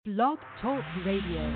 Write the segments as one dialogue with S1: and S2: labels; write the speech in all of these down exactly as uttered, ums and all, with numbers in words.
S1: Blog Talk Radio.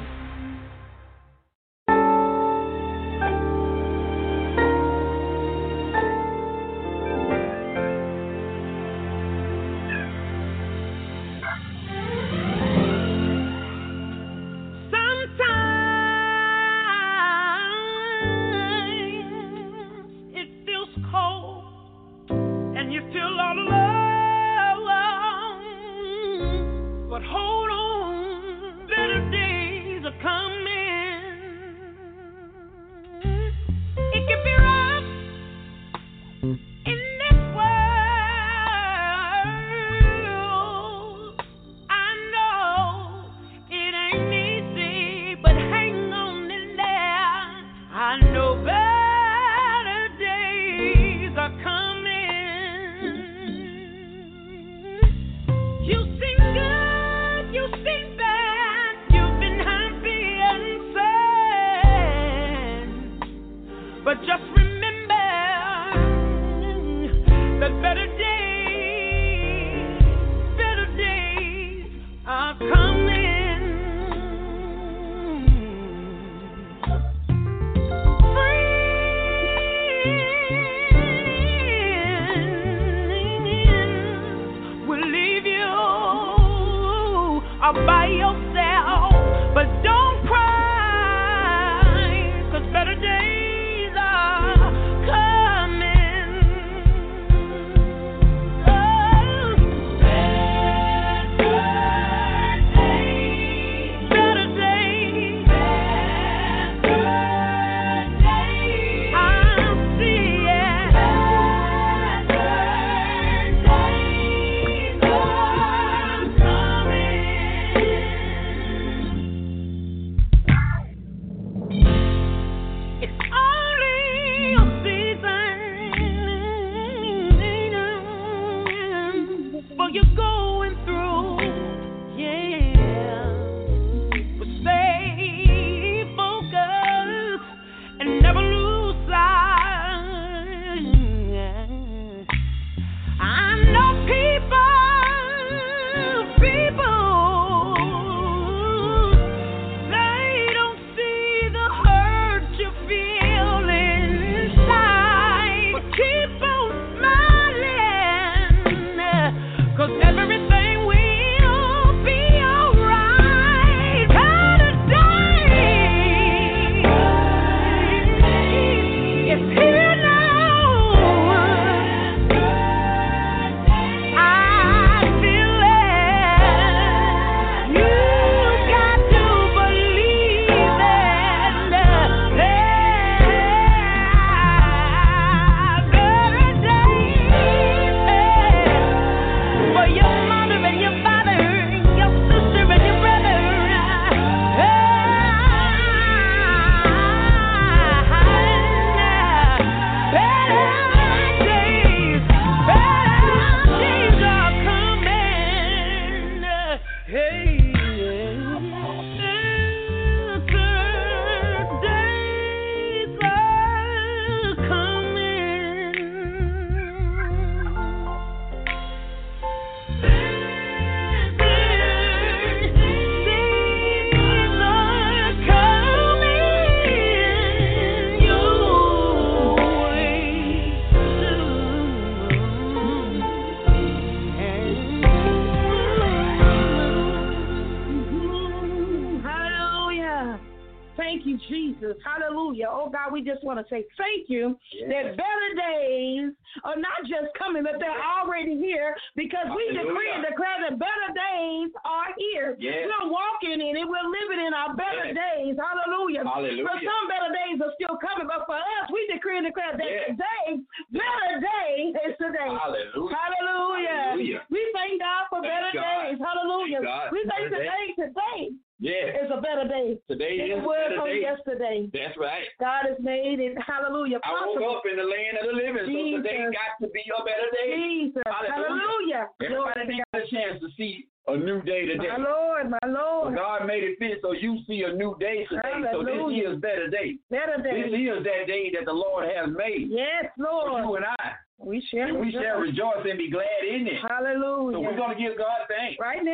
S2: Want to say thank you yes. that better days are not just coming, but they're already here because we
S3: Hallelujah.
S2: decree and declare that better days are here.
S3: Yes.
S2: We're walking in it. We're living in our better yes. days. Hallelujah.
S3: Hallelujah.
S2: For some better days are still coming, but for us, we decree and declare that
S3: yes.
S2: today, better day is today.
S3: Hallelujah.
S2: Hallelujah.
S3: Hallelujah.
S2: We thank God for
S3: thank
S2: better
S3: God.
S2: days. Hallelujah.
S3: Thank
S2: We thank
S3: better
S2: today,
S3: day.
S2: today.
S3: Yes.
S2: It's a better day.
S3: Today
S2: it
S3: is a
S2: was
S3: better
S2: from
S3: day.
S2: yesterday.
S3: That's right.
S2: God has made it, hallelujah,
S3: I
S2: possible.
S3: woke up in the land of the living,
S2: Jesus.
S3: so today got to be a better day.
S2: Jesus. Hallelujah.
S3: Hallelujah. Everybody got a chance to see a new day today.
S2: My Lord, my Lord.
S3: So God made it fit so you see a new day today.
S2: Hallelujah.
S3: So this is better day.
S2: Better day.
S3: This is that day that the Lord has made.
S2: Yes, Lord.
S3: For you and I.
S2: We shall
S3: and we
S2: rejoice.
S3: shall rejoice and be glad in it.
S2: Hallelujah.
S3: So we're going to give God thanks.
S2: Right now.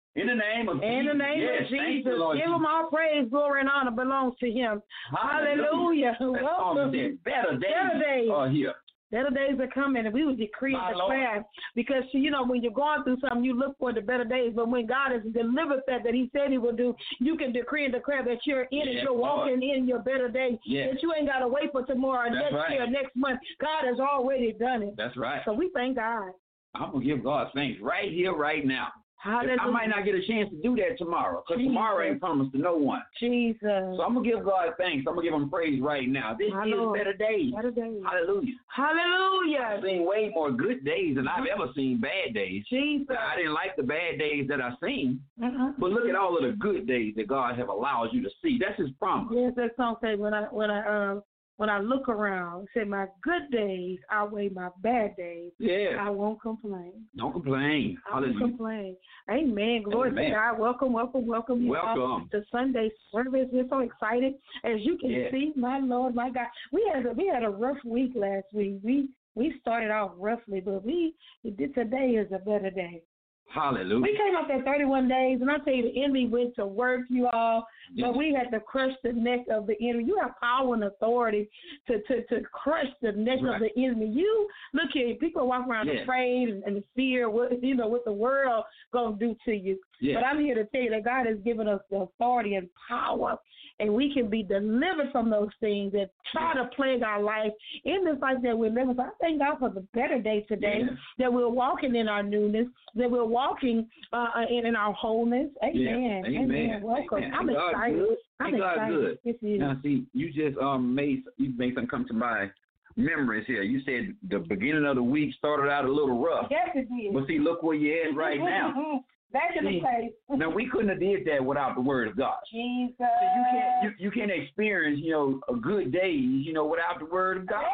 S3: In the name of
S2: In
S3: Jesus.
S2: the name
S3: yes,
S2: of
S3: thank
S2: Jesus.
S3: you, Lord
S2: Give
S3: Jesus.
S2: him all praise, glory, and honor belongs to him. Hallelujah.
S3: That song
S2: Welcome.
S3: said, better days,
S2: Better days.
S3: are here.
S2: Better days are coming, and we would decree and
S3: My Lord.
S2: declare. Because, you know, when you're going through something, you look for the better days. But when God has delivered that, that he said he will do, you can decree and declare that you're in it.
S3: Yes,
S2: You're walking
S3: Lord.
S2: in your better days.
S3: Yes.
S2: That you ain't got to wait for tomorrow,
S3: That's
S2: next
S3: right.
S2: year, next month. God has already done it.
S3: That's right.
S2: So we thank God.
S3: I'm going to give God thanks right here, right now.
S2: Hallelujah.
S3: I might not get a chance to do that tomorrow because tomorrow ain't promised to no one.
S2: Jesus.
S3: So I'm going to give God thanks. I'm going to give him praise right now. This
S2: My
S3: is
S2: Lord.
S3: better days.
S2: Better days.
S3: Hallelujah.
S2: Hallelujah.
S3: I've seen way more good days than I've ever seen bad days.
S2: Jesus.
S3: I didn't like the bad days that I've seen,
S2: Uh-huh.
S3: but look at all of the good days that God have allowed you to see. That's his promise.
S2: Yes, that song says when I when I um when I look around, say my good days outweigh my bad days.
S3: Yeah.
S2: I won't complain.
S3: Don't complain.
S2: I won't
S3: Hallelujah.
S2: complain. Amen. Glory
S3: Amen.
S2: to God. Welcome, welcome, welcome. You all
S3: Welcome.
S2: to Sunday service. We're so excited. As you can
S3: Yeah.
S2: see, my Lord, my God. We had a, we had a rough week last week. We we started off roughly, but we did, today is a better day.
S3: Hallelujah.
S2: We came up there thirty-one days, and I tell you, the enemy went to work, you all. But we had to crush the neck of the enemy. You have power and authority to, to, to crush the neck
S3: Right.
S2: of the enemy. You look here, people walk around
S3: Yeah.
S2: afraid and, and fear what you know what the world gonna do to you.
S3: Yeah.
S2: But I'm here to tell you that God has given us the authority and power, and we can be delivered from those things that try to plague our life in this life that we're living. So I thank God for the better day today,
S3: Yeah.
S2: that we're walking in our newness, that we're walking uh, in, in our wholeness. Amen.
S3: Yeah. Amen.
S2: Welcome.
S3: Amen.
S2: I'm
S3: God
S2: excited.
S3: good.
S2: I'm
S3: God
S2: excited.
S3: good.
S2: Yes, he is.
S3: Now, see, you just um made you made something come to my memories here. You said the beginning of the week started out a little rough,
S2: Yes, it is.
S3: but see, look where you're at right now.
S2: Back in the
S3: See,
S2: place.
S3: Now, we couldn't have did that without the Word of God.
S2: Jesus.
S3: So you can't you, you can't experience you know a good days you know without the Word of God.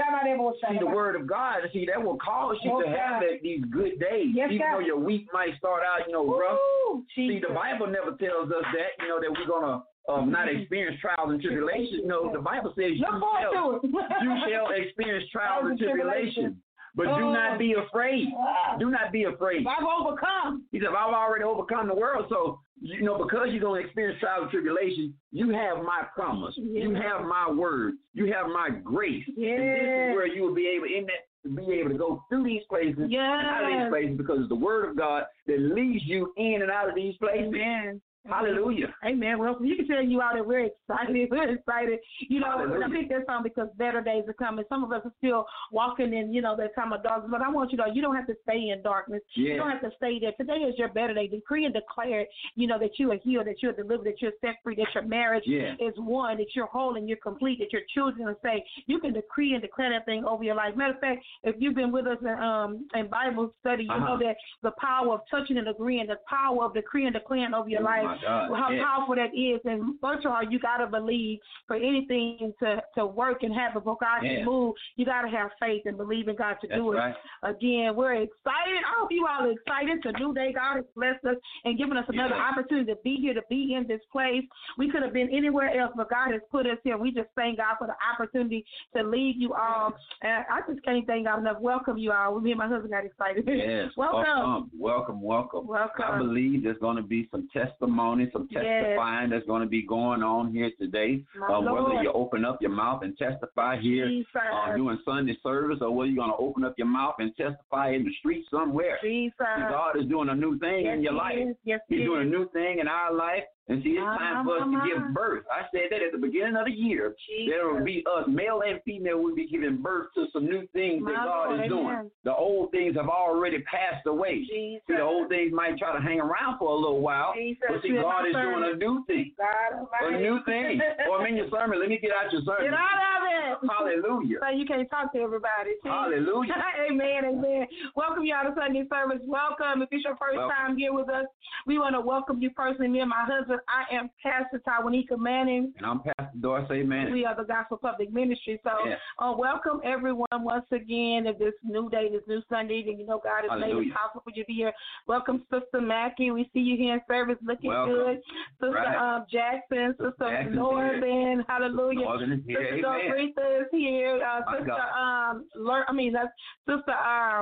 S3: See, the Word of God, see, that will cause you
S2: Oh,
S3: to have
S2: God.
S3: that, these good days,
S2: Yes,
S3: even
S2: God.
S3: though your week might start out you know rough.
S2: Woo,
S3: See,
S2: Jesus.
S3: the Bible never tells us that, you know, that we're going to um, not experience trials and tribulations. No, the Bible says you
S2: Look forward
S3: shall,
S2: to it.
S3: you shall experience trials and tribulations. But do
S2: Oh.
S3: not be afraid.
S2: Wow.
S3: Do not be afraid.
S2: I've overcome.
S3: He said, I've already overcome the world. So, you know, because you're going to experience trials and tribulations, you have my promise.
S2: Yeah.
S3: You have my word. You have my grace.
S2: Yeah.
S3: And this is where you will be able, in that, to be able to go through these places and out of
S2: Yes.
S3: these places because it's the word of God that leads you in and out of these places.
S2: Amen.
S3: Hallelujah.
S2: Amen. Well, you can tell you all that we're excited. We're excited. You know,
S3: Hallelujah.
S2: I think that's on because better days are coming. Some of us are still walking in, you know, that time of darkness. But I want you to know you don't have to stay in darkness.
S3: Yeah.
S2: You don't have to stay there. Today is your better day. Decree and declare, you know, that you are healed, that you're delivered, that you're set free, that your marriage
S3: Yeah.
S2: is one, that you're whole and you're complete, that your children are saved. You can decree and declare that thing over your life. Matter of fact, if you've been with us in, um, in Bible study, you
S3: Uh-huh.
S2: know that the power of touching and agreeing, the power of decreeing and declaring over your
S3: Oh,
S2: life,
S3: my God.
S2: how
S3: Yeah.
S2: powerful that is. And first of all, you got to believe for anything to, to work and happen, for God
S3: Yeah.
S2: to move, you got to have faith and believe in God to
S3: That's
S2: do it.
S3: right.
S2: Again, we're excited. I hope you all are excited. It's a new day. God has blessed us and given us another
S3: Yeah.
S2: opportunity to be here, to be in this place. We could have been anywhere else, but God has put us here. We just thank God for the opportunity to lead you all. And I just can't thank God enough. Welcome you all. Me and my husband got excited.
S3: Yes.
S2: Welcome.
S3: Welcome, welcome.
S2: Welcome.
S3: I believe there's going to be some testimony, some
S2: Yes.
S3: testifying that's going to be going on here today.
S2: My
S3: Um, whether
S2: Lord.
S3: you open up your mouth and testify here
S2: Jesus.
S3: uh, doing Sunday service, or whether you're going to open up your mouth and testify in the street somewhere.
S2: Jesus.
S3: God is doing a new thing
S2: Yes,
S3: in your
S2: he
S3: life.
S2: is. Yes, he
S3: He's doing a
S2: is.
S3: new thing in our life. And see, it's
S2: My,
S3: time
S2: my,
S3: for us
S2: my,
S3: to give
S2: my.
S3: birth. I said that at the beginning of the year.
S2: Jesus.
S3: There will be us, male and female, will be giving birth to some new things
S2: My
S3: that God
S2: Lord,
S3: is doing.
S2: amen.
S3: The old things have already passed away.
S2: Jesus.
S3: See, the old things might try to hang around for a little while,
S2: Jesus.
S3: but see,
S2: Yes,
S3: God is
S2: sir.
S3: doing a new thing.
S2: God
S3: A
S2: Almighty.
S3: new thing. Or I'm in your sermon. Let me get out your sermon.
S2: Get out of it.
S3: Hallelujah.
S2: So you can't talk to everybody. See?
S3: Hallelujah.
S2: Amen, amen. Welcome y'all to Sunday service. Welcome. If it's your first
S3: Welcome.
S2: time here with us, we want to welcome you personally. Me and my husband, I am Pastor Tawanika Manning.
S3: And I'm Pastor Dorsey Manning.
S2: We are the Gospel Public Ministry. So
S3: Yeah.
S2: uh, welcome everyone once again of this new day, this new Sunday. And you know God has made
S3: Hallelujah.
S2: it possible for you to be here. Welcome, Sister Mackie. We see you here in service looking
S3: Welcome.
S2: good. Sister
S3: Right.
S2: um, Jackson, Sister
S3: Jackson's
S2: Northern. Hallelujah.
S3: Northern is here.
S2: Sister
S3: Amen.
S2: Doretha is here. Uh,
S3: My
S2: Sister
S3: God.
S2: um, Lur- I mean that's Sister um.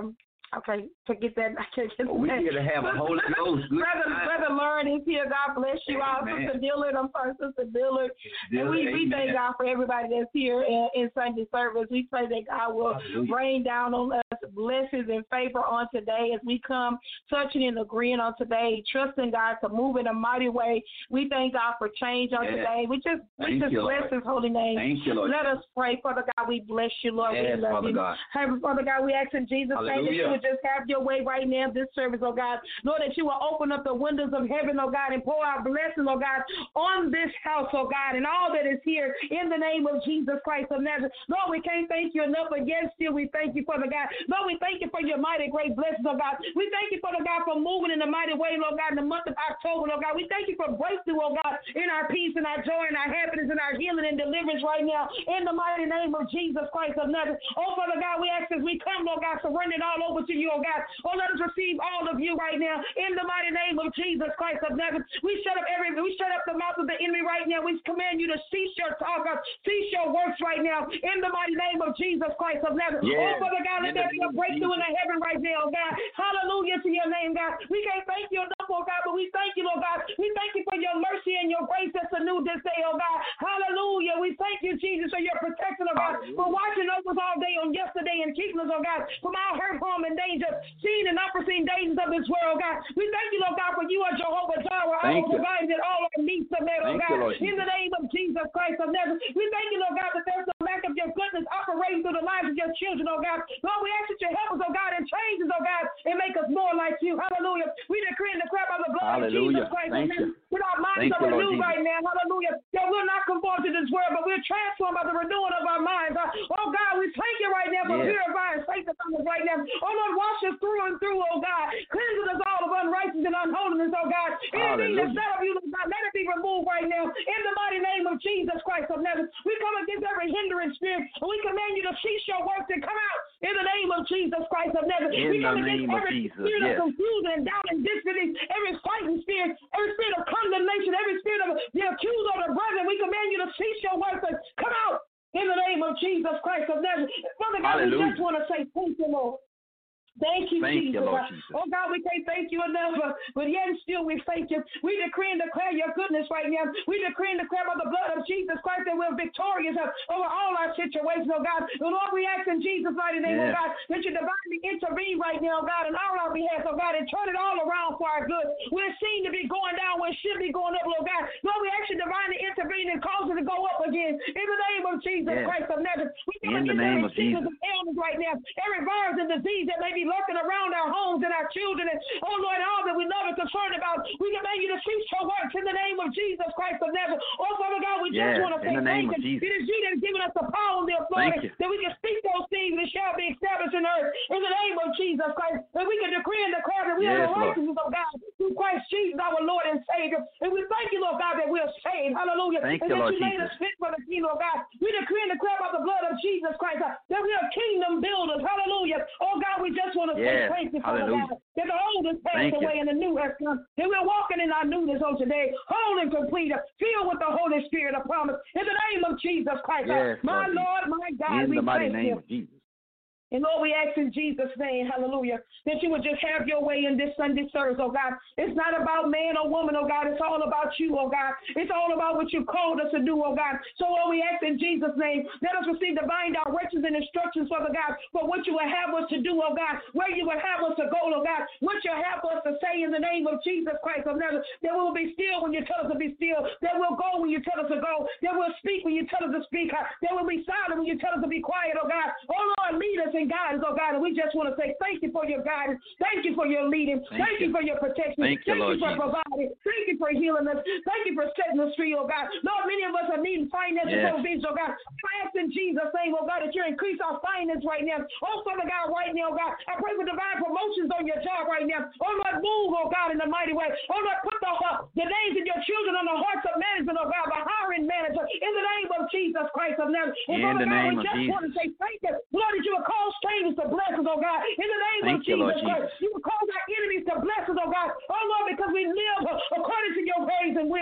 S2: Okay, forget that. I can't get
S3: oh, we here to have a Holy Ghost. Good
S2: Brother,
S3: time.
S2: Brother Lauren is here. God bless you all.
S3: Amen.
S2: Sister Dillard, I'm sorry, Sister Dillard.
S3: Dillard,
S2: and we, we thank God for everybody that's here in, in Sunday service. We pray that God will Hallelujah. Rain down on us blessings and favor on today as we come touching and agreeing on today, trusting God to move in a mighty way. We thank God for change on yes. today. We just, we just you, bless Lord. His holy name.
S3: Thank you, Lord.
S2: Let us pray. Father God, we bless you, Lord.
S3: Yes,
S2: we love
S3: Father
S2: you.
S3: God.
S2: Heavenly Father God, we ask in Jesus' name that you would just have your way right now in this service, oh God. Lord, that you will open up the windows of heaven, oh God, and pour out blessings, oh God, on this house, oh God, and all that is here in the name of Jesus Christ of Nazareth. Lord, we can't thank you enough against you. We thank you, Father God. Lord, we thank you for your mighty great blessings, oh God. We thank you, Father God, for moving in a mighty way, Lord God, in the month of October, Lord God. We thank you for breakthrough, oh God, in our peace and our joy and our happiness and our healing and deliverance right now in the mighty name of Jesus Christ of Nazareth. Oh, Father God, we ask as we come, Lord God, surrender it all over to you, oh God. Oh, let us receive all of you right now in the mighty name of Jesus Christ of Nazareth. We shut up every, we shut up the mouth of the enemy right now. We command you to cease your talk, uh, cease your works right now in the mighty name of Jesus Christ of Nazareth.
S3: Yes.
S2: Oh, Father God, let there be a breakthrough in the heaven right now, oh God. Hallelujah to your name, God. We can't thank you enough, oh God, but we thank you, Lord God. We thank you for your mercy and your grace that's anew this day, oh God. Hallelujah. We thank you, Jesus, for your protection, oh God, for watching over us all day on yesterday and keeping us, oh God, from all hurt, harm, and danger, seen and unforeseen dangers of this world, God. We thank you, Lord God, for you are Jehovah Jireh, all providing that all our needs are met, oh
S3: thank
S2: God.
S3: You,
S2: in the name of Jesus Christ of Nazareth, we thank you, Lord God, that there's no lack of your goodness operating through the lives of your children, oh God. Lord, we ask that you help us, oh God, and change us, oh God, and make us more like you. Hallelujah. We decree and declare by the blood
S3: Hallelujah.
S2: of Jesus Christ,
S3: thank
S2: you. with our minds are renewed right now. Hallelujah. That we'll not conform to this world, but we're transformed by the renewing of our minds. Oh God, we thank you right now for yes. purifying, sanctifying us right now. Oh Lord, wash us through and through, oh God. Cleanse us all of unrighteousness and unholiness, oh God. Anything that's not of you, God, let it be removed right now. In the mighty name of Jesus Christ of Nazareth, we come against every hindering spirit, and we command you to cease your work and come out in the name of Jesus Christ of Nazareth.
S3: In
S2: we come
S3: the
S2: against
S3: name
S2: every
S3: of Jesus,
S2: spirit
S3: yes.
S2: of confusion and doubt and disbelief, every fighting spirit, every spirit of condemnation, every spirit of the accuser of the brethren. We command you to cease your work and come out in the name of Jesus Christ of Nazareth. Father God, Hallelujah. We just want to say thank you, Lord. Thank you,
S3: thank
S2: Jesus.
S3: You, Lord Jesus.
S2: Oh, God, we can't thank you enough, but yet still we thank you. We decree and declare your goodness right now. We decree and declare by the blood of Jesus Christ that we're victorious over all our situations, oh God. And Lord, we ask in Jesus' mighty name, yes. oh God, that you divinely intervene right now, God, in all our behalf, oh God, and turn it all around for our good. We're seen to be going down when it should be going up, Lord God. Lord, we ask you divinely intervene and cause it to go up again in the name of Jesus yes. Christ of Nazareth. We come
S3: in the name of Jesus.
S2: Of ailments right now, every virus and disease that may be lurking around our homes and our children, and oh Lord, all that we love and concerned about, we command you to cease your works in the name of Jesus Christ of Nazareth. Oh Father God, we
S3: yes,
S2: just want to say thank you.
S3: It
S2: is you that has given us the power and the authority that we can speak those things that shall be established in earth in the name of Jesus Christ. That we can decree and declare that we yes, are the righteousness of God through Christ Jesus, our Lord and Savior. And we thank you, Lord God, that we are saved. Hallelujah.
S3: Thank
S2: and
S3: you,
S2: that
S3: Lord
S2: you made
S3: Jesus.
S2: us fit for the kingdom of God. We decree and declare by the blood of Jesus Christ uh, that we are kingdom builders. Hallelujah. Oh God, we just want to
S3: yes.
S2: say thank you for
S3: Hallelujah.
S2: God. That the old has passed away and the new has come. That we're walking in our newness on today, whole and complete, filled with the Holy Spirit of promise. In the name of Jesus Christ,
S3: yes,
S2: my
S3: Lord,
S2: Lord, my God,
S3: in
S2: we
S3: the mighty
S2: thank
S3: name
S2: you.
S3: of Jesus.
S2: And Lord, we ask in Jesus' name, hallelujah, that you would just have your way in this Sunday service, oh God. It's not about man or woman, oh God. It's all about you, oh God. It's all about what you called us to do, oh God. So, Lord, we ask in Jesus' name, let us receive divine directions and instructions, Father God, for what you will have us to do, oh God, where you will have us to go, oh God, what you have us to say in the name of Jesus Christ of Nazareth. That we will be still when you tell us to be still. That we'll go when you tell us to go. That we'll speak when you tell us to speak. That we'll be silent when you tell us to be quiet, oh God. Oh, Lord, lead us and guide us, oh God. And we just want to say thank you for your guidance. Thank you for your leading. Thank, thank you. you for your protection.
S3: Thank,
S2: thank
S3: you,
S2: you for
S3: Jesus.
S2: providing. Thank you for healing us. Thank you for setting us free, oh God. Lord, many of us are needing finances,
S3: yes.
S2: provision, oh God. I ask in Jesus' name, oh God, that you increase our finance right now. Oh, Father God, right now, oh God, I pray for divine promotions on your job right now. Oh, Lord, move, oh God, in a mighty way. Oh, Lord, put the, uh, the names of your children on the hearts of management, oh God, the hiring manager, in the name of Jesus Christ of Nazareth. And
S3: in
S2: Father
S3: the
S2: God,
S3: name
S2: we
S3: of
S2: just
S3: Jesus.
S2: want to say thank you. Lord, that you will call strangers to bless us, oh God. In the name
S3: Thank
S2: of
S3: you,
S2: Jesus
S3: Lord
S2: Christ,
S3: Jesus.
S2: you will cause our enemies to bless us, oh God. Oh Lord, because we live according to your ways and will, oh God.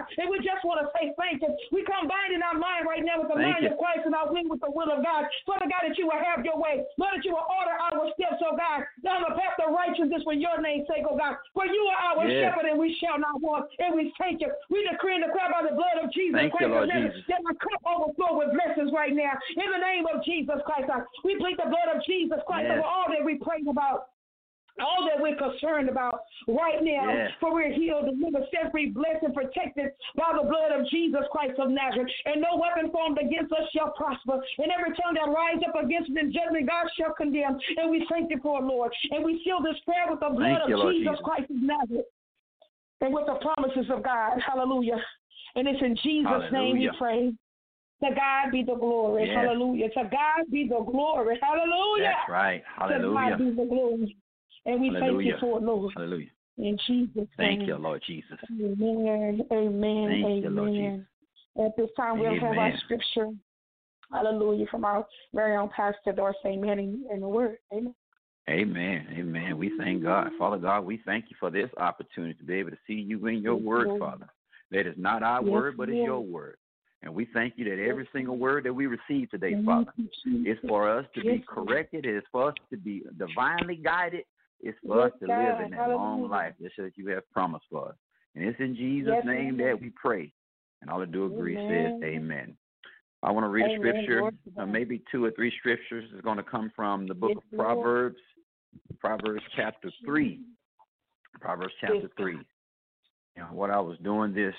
S2: And we just want to say thank you. We come binding our mind right now with the
S3: thank
S2: mind
S3: you.
S2: of Christ and our will with the will of God. Father God, that you will have your way. Lord, that you will order our steps, oh God, down the path of righteousness for your name's sake, oh God. For you are our
S3: yes.
S2: shepherd, and we shall not want. And we thank you. We decree and declare by the blood of Jesus
S3: thank
S2: Christ
S3: you, Lord Jesus.
S2: that my cup overflow with blessings right now. In the name of Jesus Christ, God, we plead the blood of Jesus Christ
S3: yes.
S2: over all that we prayed about. All that we're concerned about right now,
S3: yes.
S2: for we're healed, delivered, set free, blessed, and protected by the blood of Jesus Christ of Nazareth. And no weapon formed against us shall prosper. And every tongue that rises up against us in judgment, God shall condemn. And we thank you for it, Lord. And we seal this prayer with the blood
S3: you,
S2: of
S3: Lord
S2: Jesus
S3: Jesus.
S2: Christ of Nazareth. And with the promises of God. Hallelujah. And it's in Jesus'
S3: Hallelujah.
S2: name we pray. To God be the glory.
S3: Yes.
S2: Hallelujah. To God be the glory. Hallelujah.
S3: That's right. Hallelujah.
S2: To God be the glory. And we
S3: Hallelujah.
S2: thank you for it, Lord.
S3: Hallelujah.
S2: In Jesus'
S3: Thank
S2: name.
S3: you, Lord Jesus.
S2: Amen. Amen.
S3: Thank
S2: Amen.
S3: you, Lord Jesus.
S2: At this time, we'll
S3: Amen.
S2: have our scripture. Hallelujah. From our very own Pastor Dorsey Manning in the Word. Amen.
S3: Amen. Amen. We thank God. Father God, we thank you for this opportunity to be able to see you in your
S2: Yes,
S3: word,
S2: Lord.
S3: Father. That is not our
S2: Yes,
S3: word, but it's
S2: Lord.
S3: your word. And we thank you that every single word that we receive today,
S2: Thank
S3: Father,
S2: you, Jesus.
S3: is for us to
S2: Yes,
S3: be corrected. It is for us to be divinely guided. It's for
S2: Yes,
S3: us to
S2: God.
S3: live in that
S2: Hallelujah.
S3: long life just as you have promised for us. And it's in Jesus'
S2: Yes,
S3: name
S2: Lord.
S3: that we pray. And all to do agree
S2: Amen.
S3: says amen. I want to read
S2: Amen.
S3: a scripture,
S2: Lord,
S3: uh, maybe two or three scriptures. It's going to come from the book
S2: yes,
S3: of
S2: Lord.
S3: Proverbs, Proverbs chapter three. Proverbs chapter
S2: yes.
S3: three. You know, what I was doing this,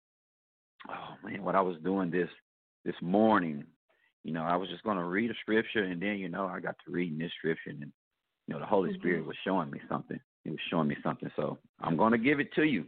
S3: oh man, what I was doing this this morning, you know, I was just going to read a scripture, and then, you know, I got to reading this scripture, and, you know, the Holy mm-hmm. Spirit was showing me something. He was showing me something. So I'm going to give it to you.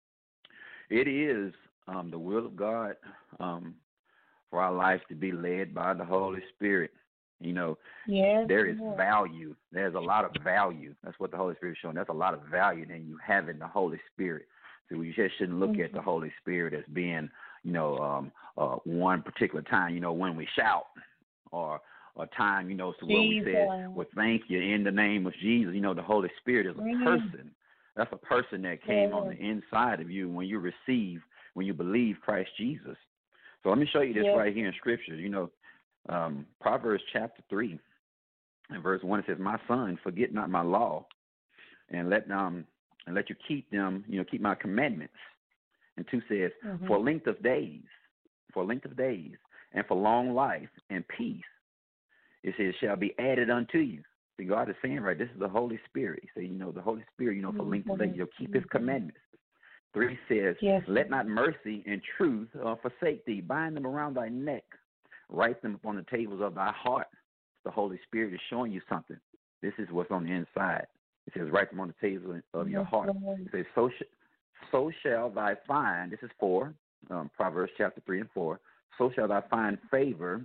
S3: It is um, the will of God um, for our lives to be led by the Holy Spirit. You know,
S2: yes,
S3: there is
S2: yes.
S3: value. There's a lot of value. That's what the Holy Spirit is showing. There's a lot of value in you having the Holy Spirit. So we just shouldn't look mm-hmm. at the Holy Spirit as being, you know, um, uh, one particular time, you know, when we shout, or a time, you know, so where we said, well, thank you in the name of Jesus. You know, the Holy Spirit is a mm-hmm. person. That's a person that came yeah. on the inside of you when you receive, when you believe Christ Jesus. So let me show you this yeah. right here in Scripture. You know, um, Proverbs chapter three and verse one, it says, "My son, forget not my law, and let um and let you keep them, you know, keep my commandments." And two says, mm-hmm. "For length of days, for length of days, and for long life and peace, it says, shall be added unto you." See, God is saying, right, this is the Holy Spirit. He said, you know, the Holy Spirit, you know, for length of days, you'll keep his commandments. Three says, yes. "Let not mercy and truth uh, forsake thee. Bind them around thy neck. Write them upon the tables of thy heart." The Holy Spirit is showing you something. This is what's on the inside. It says, write them on the table of your heart. It says, so, sh- so shall thy find, this is four, um, Proverbs chapter three and four, so shall thou find favor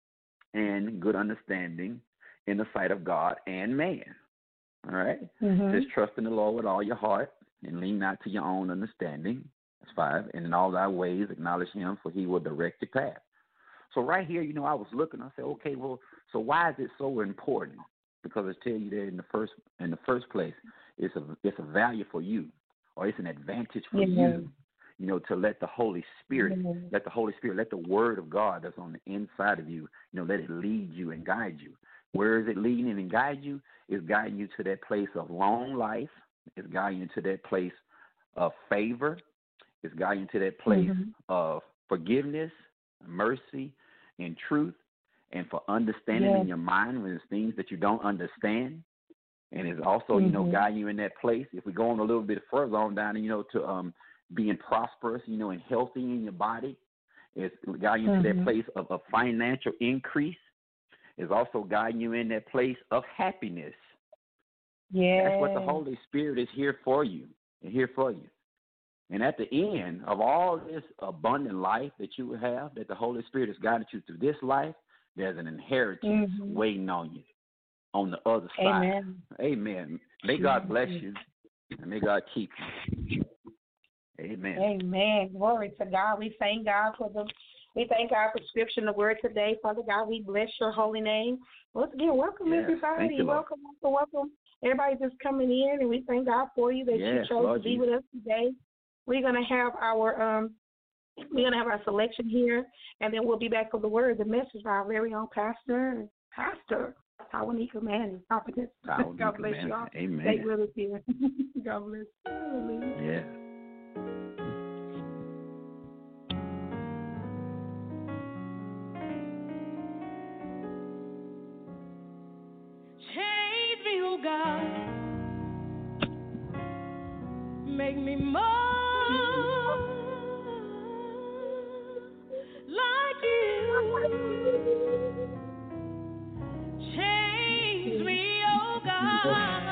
S3: and good understanding in the sight of God and man. All right? Mm-hmm. It says, trust in the Lord with all your heart and lean not to your own understanding. That's five. And in all thy ways acknowledge him, for he will direct your path. So right here, you know, I was looking, I said, okay, well, so why is it so important? Because it tells you that in the first in the first place, it's a it's a value for you, or it's an advantage for mm-hmm. you, you know, to let the Holy Spirit, mm-hmm. let the Holy Spirit, let the Word of God that's on the inside of you, you know, let it lead you and guide you. Where is it leading and guide you? It's guiding you to that place of long life. It's guiding you to that place of favor. It's guiding you to that place mm-hmm. of forgiveness, mercy, and truth, and for understanding yes. in your mind when there's things that you don't understand. And it's also, mm-hmm. you know, guiding you in that place. If we go on a little bit further on down, you know, to um, being prosperous, you know, and healthy in your body, it's guiding you mm-hmm. to that place of, of financial increase. It's also guiding you in that place of happiness.
S2: Yeah,
S3: that's what the Holy Spirit is here for you, and here for you. And at the end of all this abundant life that you have, that the Holy Spirit has guided you through this life, there's an inheritance mm-hmm. waiting on you on the other side.
S2: Amen.
S3: Amen. May God bless you, and may God keep you. Amen.
S2: Amen. Glory to God. We thank God for the we thank God for scripture and the word today. Father God, we bless your holy name. Once again, welcome
S3: yes,
S2: everybody.
S3: You,
S2: welcome, welcome, welcome. Everybody just coming in, and we thank God for you that
S3: yes,
S2: you chose
S3: Lord
S2: to be
S3: Jesus.
S2: with us today. We're going to have our um, We're going to have our selection here, and then we'll be back for the word, the message by our very own pastor, Pastor Tawanika Manning. God bless you all.
S3: Amen.
S2: Stay with us here. God bless you.
S3: Yeah.
S4: Change me, oh God. Make me more like you. Change me, oh God.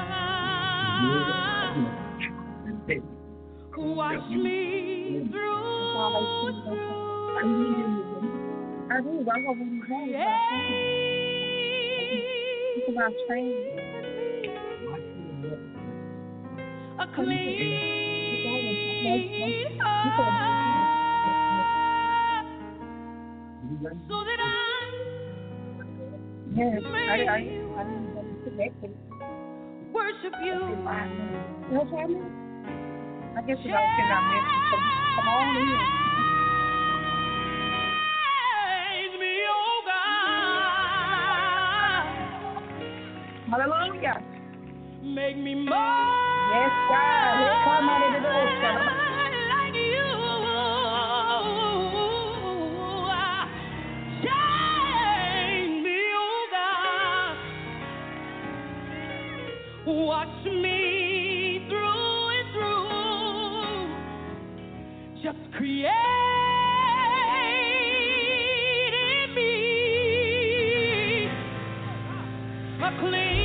S4: Wash me through, through.
S2: I do. I hope we have it's about training.
S4: A clean heart, so that I
S2: yes,
S4: may
S2: I, I, I,
S4: worship you.
S2: No problem. I guess it's all in our message. Come on in. Hallelujah.
S4: Make me more.
S2: Yes, God. Come on in the door.
S4: Like you. Change me, oh God. Wash me through and through. Just create in me a clean.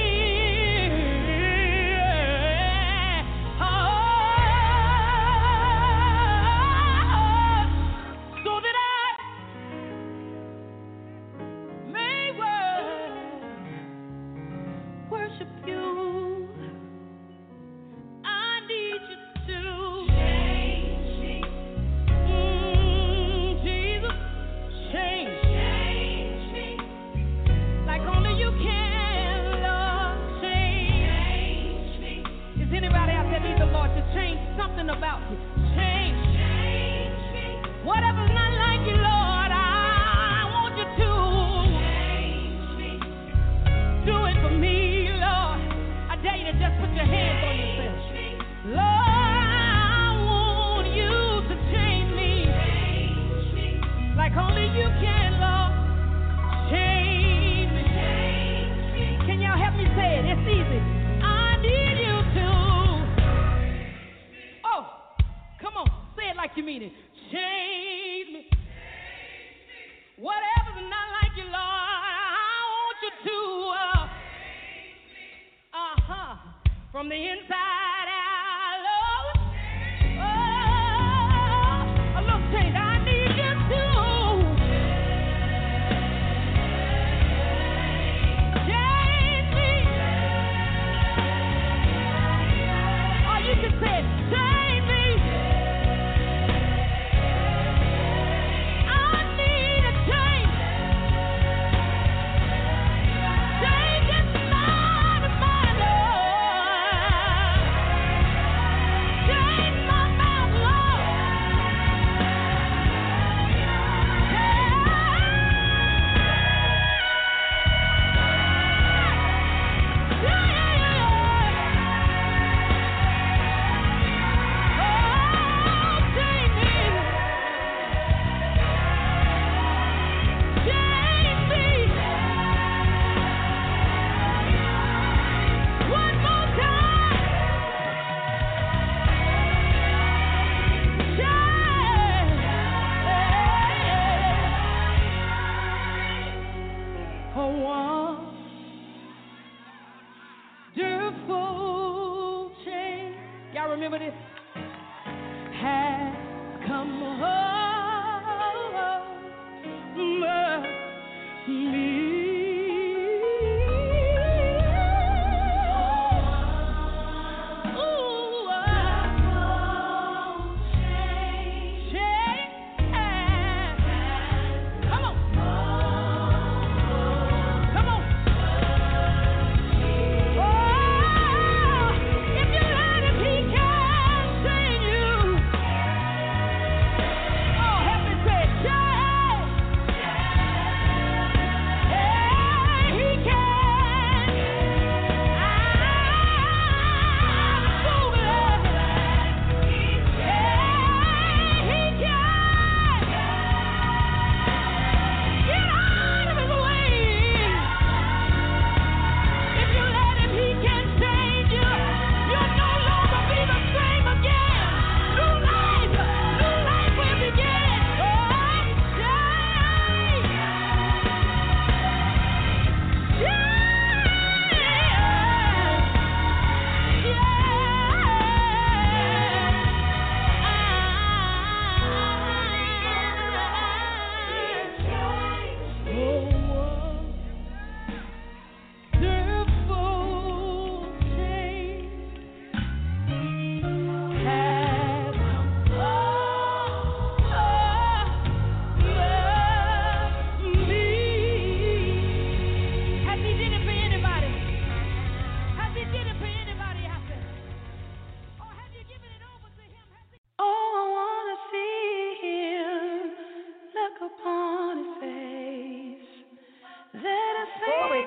S4: About you. Change. Change me. Whatever's not like you, Lord, I want you to change me. Do it for me, Lord. I dare you to just put your hands on yourself. Lord, I want you to change me. Change me. Like only you can, Lord. Change me. Change me. Can y'all help me say it? It's easy. I need you to. Like you mean it. Change me. Whatever's not like you, Lord, I want you to. Uh huh. From the inside out, Lord. Oh, a little change. I need you to. Change me. Or you can say it. Change me. Remember this? Has come over me.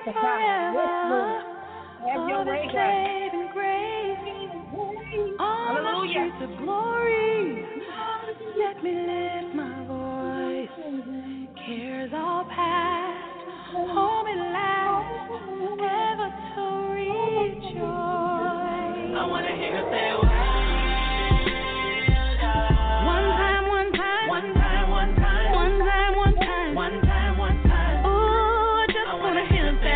S2: forever. Have your way,
S4: God. Hallelujah. The glory. Let me lift my voice. Cares all past. Hold me last. Ever to rejoice. I want to hear you say, one time, one time. One time, one time. One time, one time. One time, one time. Ooh, I just want to hear you say,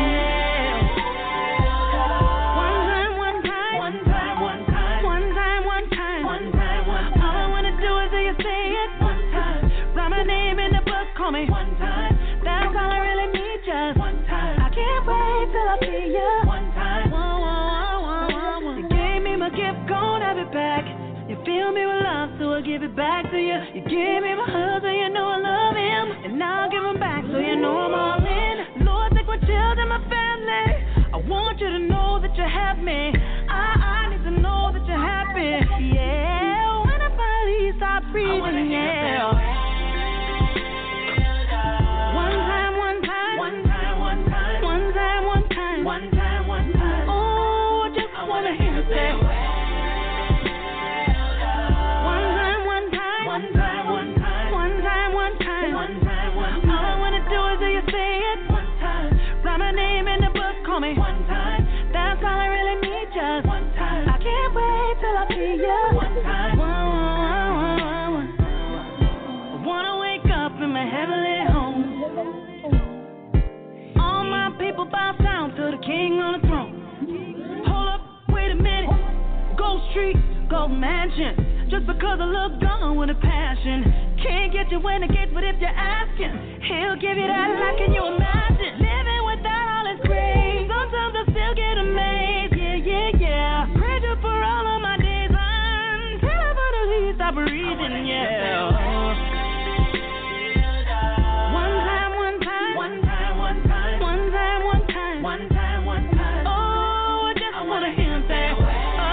S4: call me one time. That's all I really need, just one time. I can't wait till I see you one time. Whoa, whoa, whoa, whoa, whoa. You gave me my gift, gon' have it back. You fill me with love, so I give it back to you. You gave me my husband, so you know I love him, and I'll give him back, so you know I'm all in. Lord, take my children, my family. I want you to know that you have me. I, I need to know that you're happy. Yeah, when I finally stop breathing, yeah. One time, one time. Oh, I just I wanna hear you say, one time, one time. One time, one time. One time, one time. One time, one time. All I wanna do is hear you say it one time. Write my name in the book, call me one time. That's all I really need, just one time. I can't wait till I see you one time. One, one, one, one, one. I wanna wake up in my heavenly home. All my people bow down to the King on the throne. Hold up, wait a minute. Gold Street, Gold Mansion. Just because I look gone with a passion. Can't get you when it gets, but if you're asking, he'll give you that. Like, can you imagine living without all his grace? Sometimes I still get amazed. Yeah, yeah, yeah. Praise you for all of my days until I finally stop breathing. Yeah. One time, one time. Oh, I just I wanna hear him say, oh.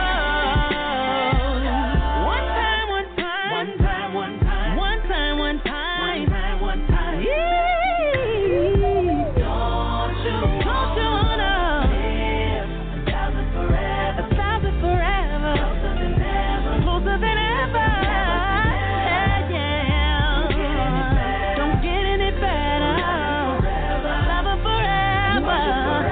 S4: One time, one time. One time, one time. One time, one time. One time, one time. Yeah. Don't you, don't you wanna live a thousand forever? A thousand forever. Closer than ever. Closer than ever. Yeah, yeah. Don't get any better. Love her forever.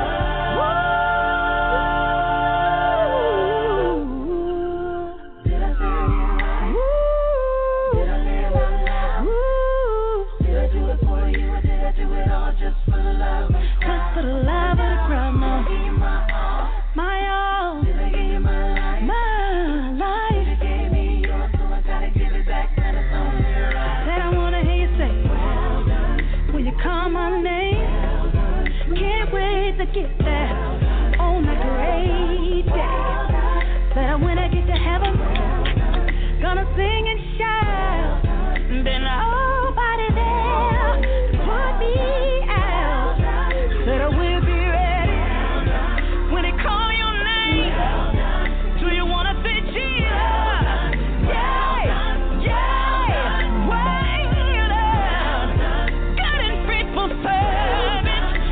S4: Get that on a great day. That when I get to heaven, gonna sing and shout. Then nobody there to put me out. Said I will be ready when they call your name. Do you wanna say Jesus? Yeah, yeah, wait up. Good and faithful servant.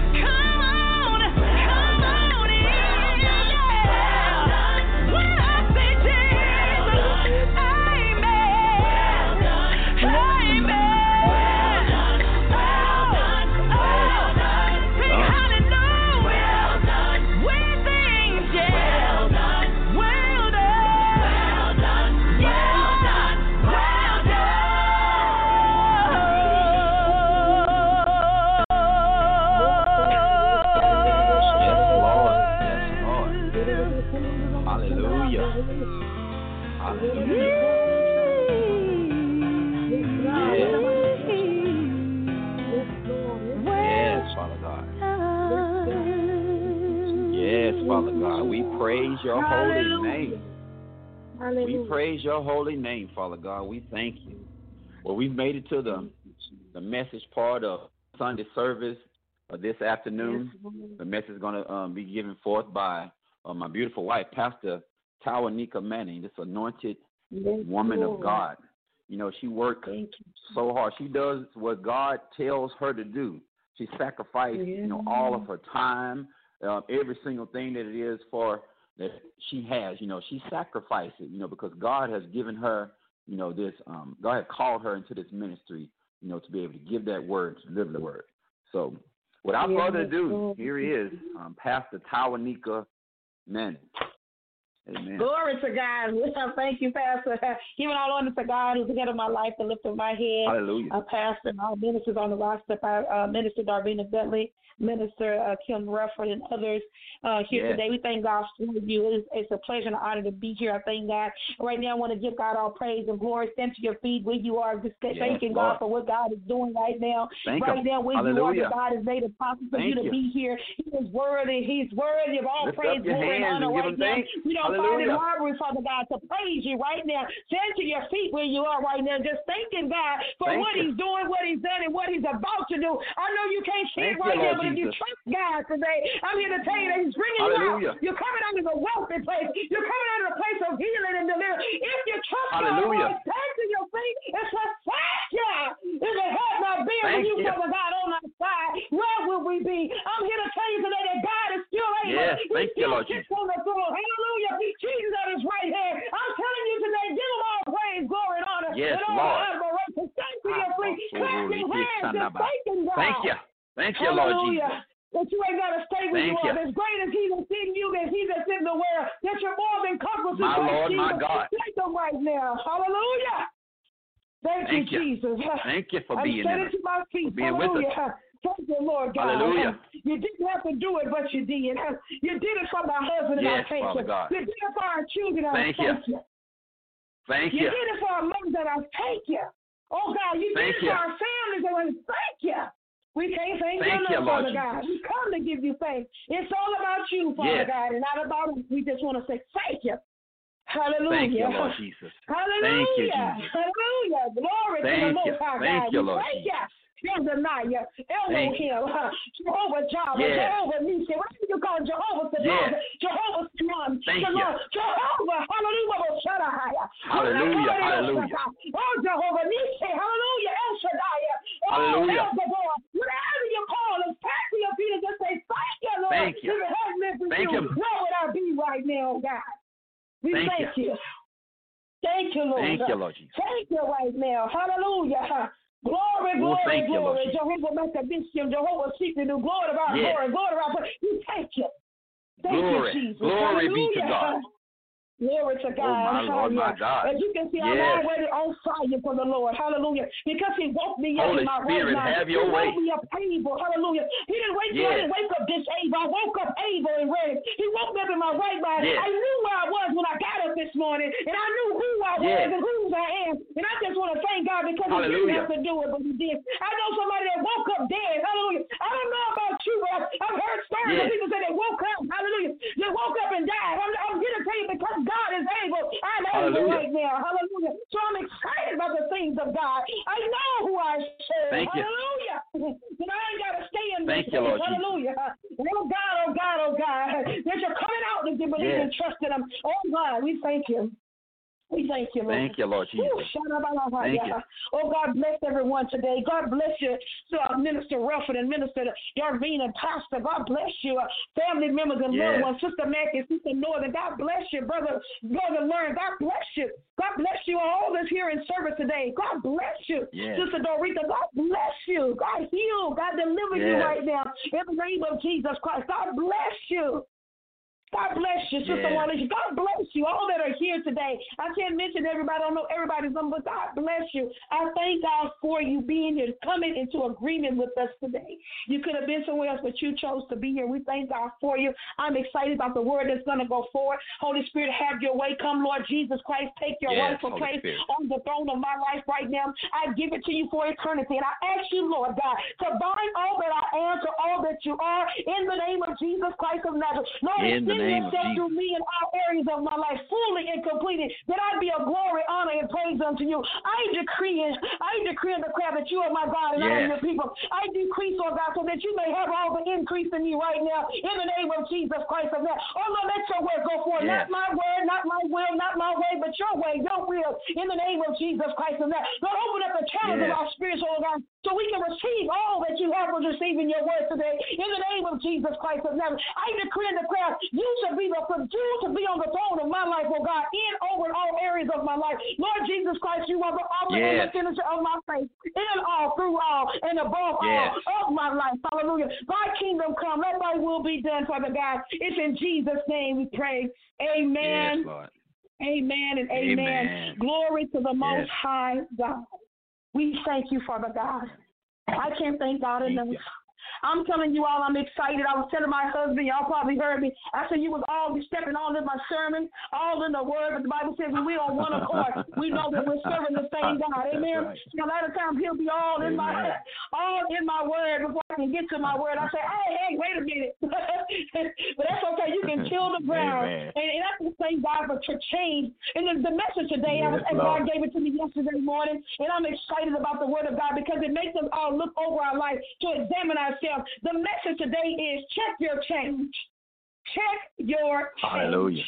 S3: Father God, we praise your holy name.
S2: Hallelujah.
S3: We praise your holy name, Father God. We thank you. Well, we've made it to the the message part of Sunday service uh, this afternoon. The message is going to um, be given forth by uh, my beautiful wife, Pastor Tawanika Manning, this anointed yes, woman Lord. of God. You know, she works so hard. She does what God tells her to do. She sacrificed, you know, all of her time, uh, every single thing that it is for that she has. You know, she sacrificed it, you know, because God has given her, you know, this. Um, God had called her into this ministry, you know, to be able to give that word, to deliver the word. So, without yes. further ado, here he is, um, Pastor Tawanika Manning. Amen.
S2: Glory to God. Thank you, Pastor. Giving all honor to God who's the head of my life, the lift of my head.
S3: Hallelujah.
S2: Uh, Pastor and all ministers on the roster, uh, Minister Darvina Bentley, Minister uh, Kim Rufford, and others uh, here yes. today. We thank God for you. It's, it's a pleasure and an honor to be here. I thank God. Right now, I want to give God all praise and glory. Stand to your feet where you are, just yes, thanking
S3: Lord.
S2: God for what God is doing right now.
S3: Thank
S2: right
S3: him.
S2: now, where
S3: Hallelujah.
S2: you are, God has made it possible for
S3: thank
S2: you to
S3: you.
S2: be here. He is worthy. He's worthy of all
S3: Lift
S2: praise, glory, and honor right now.
S3: Thanks.
S2: We don't
S3: Hallelujah.
S2: find it robbery, Father God, to praise you right now. Stand to your feet where you are right now, just thanking God for
S3: Thank
S2: what
S3: you.
S2: he's doing, what he's done, and what he's about to do. I know you can't see
S3: Thank
S2: it right
S3: you,
S2: now,
S3: Lord
S2: but if you
S3: Jesus.
S2: trust God today, I'm here to tell you that he's bringing
S3: Hallelujah.
S2: you out. You're coming out of the wealthy place. You're coming out of the place of healing and deliverance. If you trust
S3: Hallelujah.
S2: God, stand to your feet and say, thank you. If it had not been for you, Father God, on our side, where would we be? I'm here to tell you today that God is still able.
S3: Yes, thank
S2: He
S3: you, Lord
S2: sits
S3: Jesus.
S2: on the throne. Hallelujah. Jesus at his right hand. I'm telling you today, give him all praise, glory, and honor.
S3: Yes,
S2: and all
S3: Lord.
S2: admiration. Stand to your feet. Clap your hands and thanking God.
S3: Thank you. Thank you, Lord
S2: Hallelujah.
S3: Jesus.
S2: That you ain't got to stay where
S3: Thank
S2: you are.
S3: you.
S2: As great as he that's in you, as he that's in the world, that you're more than conquerors.
S3: My Lord,
S2: Jesus.
S3: my God.
S2: Thank him right now. Hallelujah. Thank,
S3: Thank
S2: you,
S3: you,
S2: Jesus.
S3: Thank you for
S2: I'm
S3: being in us.
S2: to my feet.
S3: Being
S2: Hallelujah.
S3: with us.
S2: Thank you, Lord God.
S3: Hallelujah.
S2: You didn't have to do it, but you did. You did it for my husband,
S3: yes,
S2: and I thank
S3: Father
S2: you.
S3: God.
S2: You did it for our children, and
S3: thank
S2: I thank
S3: you.
S2: you.
S3: Thank
S2: you.
S3: you.
S2: You did it for our mothers, and I thank you. Oh, God, you
S3: thank
S2: did it
S3: you.
S2: for our families, and I thank you. We can't thank,
S3: thank
S2: you enough,
S3: you,
S2: Father God. We come to give you thanks. It's all about you, Father
S3: yes.
S2: God, and not about us. We just want to say thank you. Hallelujah.
S3: Thank you, Lord Jesus.
S2: Hallelujah.
S3: Thank you, Jesus.
S2: Hallelujah. Glory
S3: thank
S2: to the
S3: you.
S2: Most High
S3: Thank
S2: God.
S3: you,
S2: We
S3: Lord
S2: thank
S3: Jesus.
S2: you. Eldaniah, Elohim, Jehovah Jireh,
S3: yes.
S2: Jehovah Nissi, whatever you call Jehovah Shalom,
S3: yes.
S2: Jehovah Shalom,
S3: Thank
S2: Shalom,
S3: you.
S2: Jehovah, hallelujah,
S3: hallelujah, hallelujah.
S2: Oh, Jehovah Nissi, hallelujah, El Shaddai, oh,
S3: hallelujah.
S2: El Gabor, whatever you call us, pass to your feet and just say, thank you, Lord.
S3: Thank you.
S2: If it hadn't been for
S3: thank
S2: you,
S3: you.
S2: where would I be right now, God? We
S3: thank,
S2: thank
S3: you.
S2: you. Thank you, Lord.
S3: Thank you, Lord Jesus.
S2: Thank you right now. Hallelujah. Glory, glory,
S3: oh, thank
S2: glory.
S3: You,
S2: Jehovah Mekabishim, Jehovah Seekinu, glory to our
S3: yes.
S2: glory, glory to our We thank you. Thank
S3: glory.
S2: you, Jesus.
S3: Glory
S2: Hallelujah.
S3: be to God.
S2: Glory to God.
S3: Oh, my Lord, my God.
S2: As you can see,
S3: yes.
S2: I'm already on fire for the Lord. Hallelujah. Because he woke me
S3: Holy
S2: up in my
S3: Spirit,
S2: right mind.
S3: have your
S2: he
S3: way.
S2: woke me up able. Hallelujah. He didn't wake
S3: yes.
S2: me. I didn't wake up disabled. I woke up able and ready. He woke me up in my right mind.
S3: yes.
S2: I knew where I was when I got up this morning, and I knew who I was
S3: yes.
S2: and whose I am. And I just want to thank God because
S3: Hallelujah.
S2: he didn't have to do it, but he did. I know somebody that woke up dead. Hallelujah. I don't know about you, but I've, I've heard stories
S3: yes.
S2: of people say they woke up. Hallelujah. They woke up and died. I'm, I'm here to tell you because God is able. I'm able
S3: Hallelujah.
S2: right now. Hallelujah. So I'm excited about the things of God. I know who I serve.
S3: Thank you.
S2: Hallelujah. And I ain't got to stay in this
S3: Thank you, Lord
S2: Hallelujah.
S3: Jesus.
S2: Oh God, oh God, oh God. That you're coming out and you believe
S3: yes.
S2: and trust in him. Oh God, we thank you. We thank you, Lord.
S3: Thank you, Lord Jesus.
S2: Ooh,
S3: thank you.
S2: Oh, God bless everyone today. God bless you, uh, Minister Rufford and Minister Darvina and Pastor. God bless you, uh, family members and
S3: yes.
S2: loved ones, Sister Mackie, Sister Northern. God bless you, Brother Brother Learn. God bless you. God bless you all that's here in service today. God bless you,
S3: yes.
S2: Sister Dorita. God bless you. God heal. God deliver
S3: yes.
S2: you right now in the name of Jesus Christ. God bless you. God bless you, Sister
S3: yeah.
S2: Wallace. God bless you, all that are here today. I can't mention everybody. I don't know everybody's number, but God bless you. I thank God for you being here, coming into agreement with us today. You could have been somewhere else, but you chose to be here. We thank God for you. I'm excited about the word that's going to go forward. Holy Spirit, have your way. Come, Lord Jesus Christ. Take your
S3: yes,
S2: rightful
S3: Holy
S2: place
S3: Spirit.
S2: on the throne of my life right now. I give it to you for eternity. And I ask you, Lord God, to bind all that I am to all that you are in the name of Jesus Christ of Nazareth. Lord,
S3: in the name of Jesus.
S2: through me in all areas of my life, fully and completely, that I be a glory, honor, and praise unto you. I decree and I decree and declare that you are my God and
S3: yes.
S2: I am your people. I decrease, oh God, so that you may have all the increase in me right now, in the name of Jesus Christ of Nazareth. Oh Lord, let your word go forward.
S3: Yes.
S2: Not my word, not my will, not my way, but your way, your will, in the name of Jesus Christ of Nazareth. Lord, open up the channels
S3: yes.
S2: of our spirit spiritual, oh God, so we can receive all that you have us receive in your word today. In the name of Jesus Christ of Nazareth, I decree and declare you should be the you to be on the throne of my life, oh God, in over all areas of my life. Lord Jesus Christ, you are the author yes. and the finisher of my faith, in all, through all, and above yes. all of my life. Hallelujah. Thy kingdom come, let thy will be done, Father God. It's in Jesus' name we pray. Amen.
S3: Yes, Lord.
S2: Amen and amen.
S3: Amen.
S2: Glory to the Most
S3: yes.
S2: High God. We thank you, Father God. I can't thank God enough.
S3: Thank
S2: I'm telling you all, I'm excited. I was telling my husband, y'all probably heard me. I said you was all be stepping all in my sermon, all in the word, but the Bible says when we're on one accord, we know that we're serving the same God. Amen. Right. You know, a lot of times he'll be all in Amen. my all in my word before I can get to my word. I say, hey, hey, wait a minute. But that's okay. You can kill the ground. And, and I can thank God for change. And the, the message today, yes, I was, and God gave it to me yesterday morning, and I'm excited about the word of God because it makes us all look over our life to examine ourselves. The message today is check your change. Check your change. Hallelujah.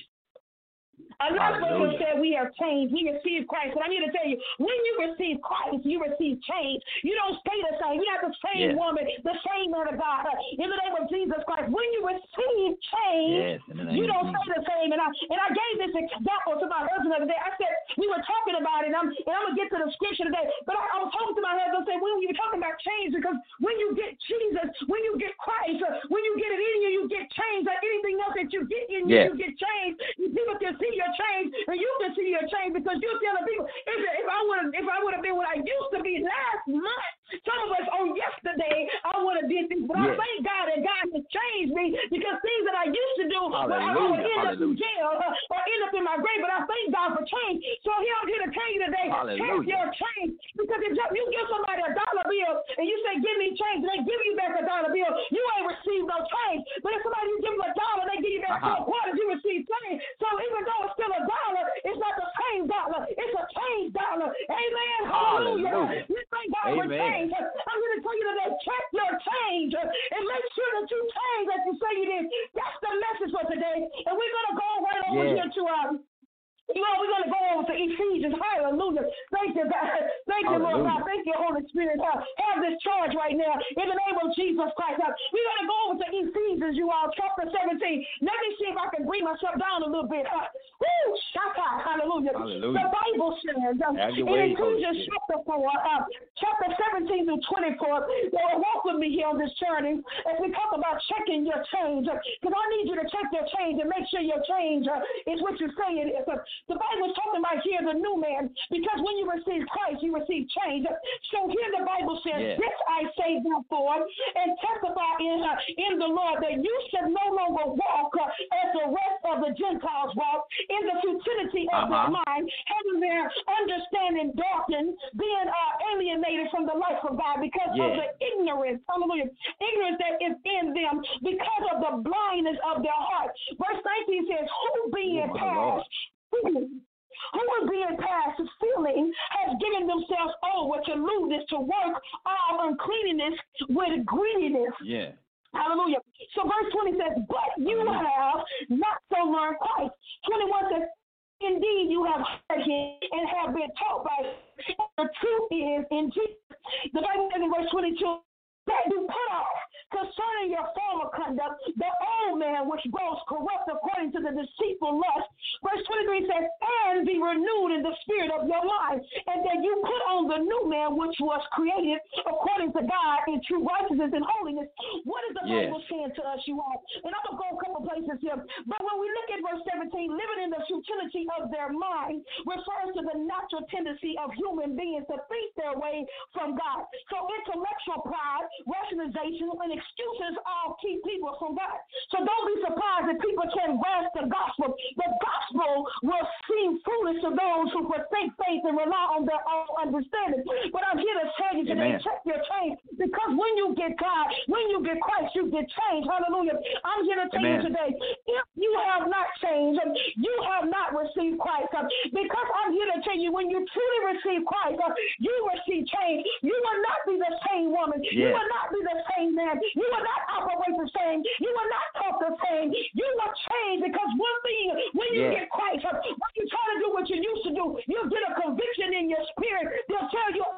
S2: A lot of us said we have changed. We receive Christ. But I'm here to tell you, when you receive Christ, you receive change. You don't stay the same. You're not the same yes. woman, the same man of God. In the name of Jesus Christ, when you receive change, yes, you don't stay the same. And I and I gave this example to my husband the other day. I said, we were talking about it, and I'm, and I'm going to get to the scripture today. But I, I was talking to my husband and said, when you were talking about change, because when you get Jesus, when you get Christ, uh, when you get it in you, you get change. Like anything else that you get in you, yes. you get change. People can see your change, and you can see your change because you're telling people, if, if I would have if I would have been what I used to be last month, some of us on yesterday, I would have did this. But yes. I thank God that God has changed me because things that I used to do, well, I would end Hallelujah. up in jail uh, or end up in my grave. But I thank God for change. So here I'm here to tell you today, check your change. Because if you give somebody a dollar bill and you say, give me change, and they give you back a dollar bill, you ain't received no change. But if somebody you give them a dollar, they give you back uh-huh. four quarters, you receive change. So even though it's still a dollar, it's not the same dollar. It's a change dollar. Amen. Hallelujah. Hallelujah. We thank God Amen. for change. I'm going to tell you today, check your change and make sure that you change as you say you did. That's the message for today. And we're going to go right over yeah. here to our You know, we're going to go over to Ephesians. Hallelujah. Thank you, God. Thank you, Lord God. Thank you, Holy Spirit. Uh, have this charge right now in the name of Jesus Christ. Uh, we're going to go over to Ephesians, you all, chapter seventeen. Let me see if I can bring myself down a little bit. Uh, woo, shaka, hallelujah. hallelujah. The Bible says uh, in way, Ephesians chapter four, uh, chapter seventeen through twenty-four, uh, walk with me here on this journey as we talk about checking your change. Because uh, I need you to check your change and make sure your change uh, is what you say it is. Uh, The Bible is talking about here the new man, because when you receive Christ, you receive change. So here the Bible says, yeah. this I say therefore, and testify in, uh, in the Lord, that you should no longer walk uh, as the rest of the Gentiles walk, in the futility of uh-huh. their mind, having their understanding darkened, being uh, alienated from the life of God because yeah. of the ignorance, hallelujah, ignorance that is in them because of the blindness of their heart. Verse nineteen says, who being oh, past, who, who is being past feeling has given themselves over to lewdness, to work all uncleanness with greediness. Yeah. Hallelujah. So verse twenty says, but you have not so learned Christ. twenty-one says, indeed you have heard him and have been taught by him. The truth is in Jesus. The Bible says in verse twenty-two, that you put off concerning your former conduct, the old man which grows corrupt according to the deceitful lust. Verse twenty-three says, and be renewed in the spirit of your mind, and that you put on the new man which was created according to God in true righteousness and holiness. What is the yes. Bible saying to us, you all? And I'm going to go a couple places here. But when we look at verse seventeen, living in the futility of their mind refers to the natural tendency of human beings to think their way from God. So intellectual pride, rationalization, and excuses all keep people from God. So don't be surprised if people can grasp the gospel. The gospel will seem foolish to those who forsake faith and rely on their own understanding. But I'm here to tell you today, Amen. Check your change, because when you get God, when you get Christ, you get change. Hallelujah. I'm here to tell Amen. You today, if you have not changed, you have not received Christ. Because I'm here to tell you, when you truly receive Christ, you receive change. You will not be the same woman. Yeah. You will not be the same man. You will not operate the same. You will not talk the same. You will change, because one thing, when you yeah. get Christ, when you try to do what you used to do, you'll get a conviction in your spirit. They'll tell you, uh-uh, yeah.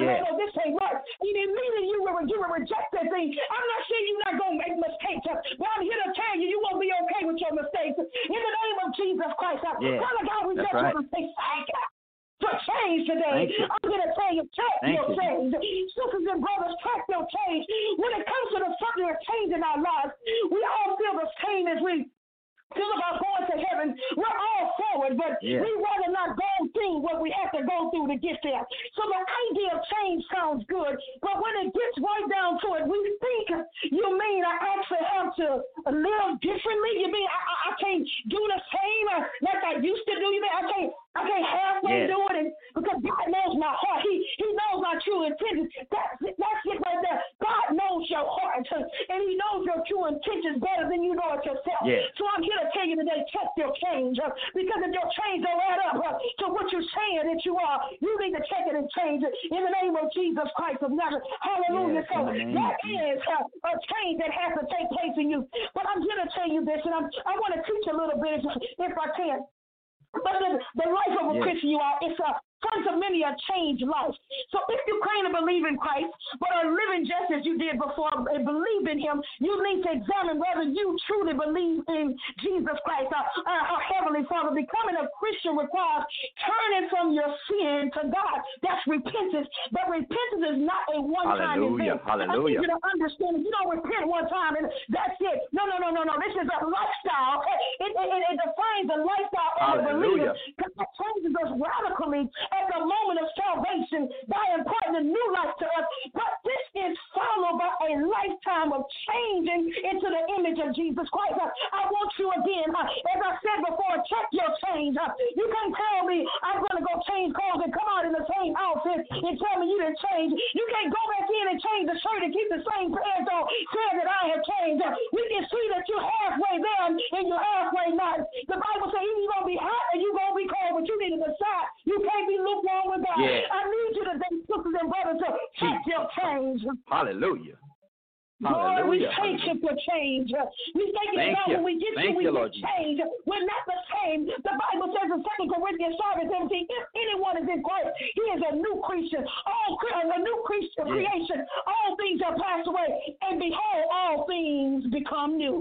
S2: no, no, this ain't right. And immediately you will, you will reject that thing. I'm not saying you're not going to make mistakes, but I'm here to tell you, you won't be okay with your mistakes. In the name of Jesus Christ,
S3: yeah,
S2: Father God, we just
S3: right.
S2: want to say thank you for change today. I'm going to tell you, check
S3: Thank
S2: your
S3: you.
S2: change. Sisters and brothers, check your change. When it comes to the subject of change in our lives, we all feel the same as we feel about going to heaven. We're all forward, but
S3: yeah.
S2: we rather not go through what we have to go through to get there. So the idea of change sounds good, but when it gets right down to it, we think you mean I actually have to live differently? You mean I, I, I can't do the same like I used to do? You mean I can't I can't halfway
S3: yeah.
S2: do it? And because God knows my heart. He He knows my true intentions. That's it, that's it right there. God knows your heart, and He knows your true intentions better than you know it yourself.
S3: Yeah.
S2: So I'm here to tell you today, check your change. Uh, because if your change don't add up uh, to what you're saying that you are, you need to check it and change it in the name of Jesus Christ of Nazareth. Hallelujah.
S3: Yes,
S2: so that is uh, a change that has to take place in you. But I'm here to tell you this, and I'm, I want to teach a little bit if I can. But the, the life of a
S3: yeah.
S2: Christian, you are, it's a fundamentally a changed life. So if you claim to believe in Christ, but are living just as you did before and believe in Him, you need to examine whether you truly believe in Jesus Christ, our, our, our Heavenly Father. Becoming a Christian requires turning from your sin to God. That's repentance. But repentance is not a one-time
S3: Hallelujah.
S2: event.
S3: Hallelujah.
S2: I need you to understand, if you don't repent one time and that's it. No, no, no, no, no. This is a lifestyle. It, it, it, it defines a lifestyle of a believer. Because it changes us radically at the moment of salvation by imparting a new life to us. But this is followed by a lifetime of changing into the image of Jesus Christ. I, I want you again, uh, as I said before, check your change. Uh, you can't tell me I'm going to go change clothes and come out in the same outfit and tell me you didn't change. You can't go back in and change the shirt and keep the same pants on, saying that I have changed. Uh, we can see that you're halfway there and you're halfway not. The Bible says you're going to be hot and you're going to be cold, but you need to decide. You can't be lukewarm with God.
S3: Yeah.
S2: I need you today, sisters and brothers, to check your change.
S3: Hallelujah.
S2: Lord, we
S3: Hallelujah.
S2: thank you for change. We thank you
S3: Thank
S2: that
S3: you.
S2: when we get
S3: Thank
S2: you, we
S3: you,
S2: get
S3: Lord
S2: change. We're not the same. The Bible says in Second Corinthians five and seventeen, if anyone is in Christ, he is a new creature. All a new creature,
S3: Yeah.
S2: creation. All things are passed away, and behold, all things become new.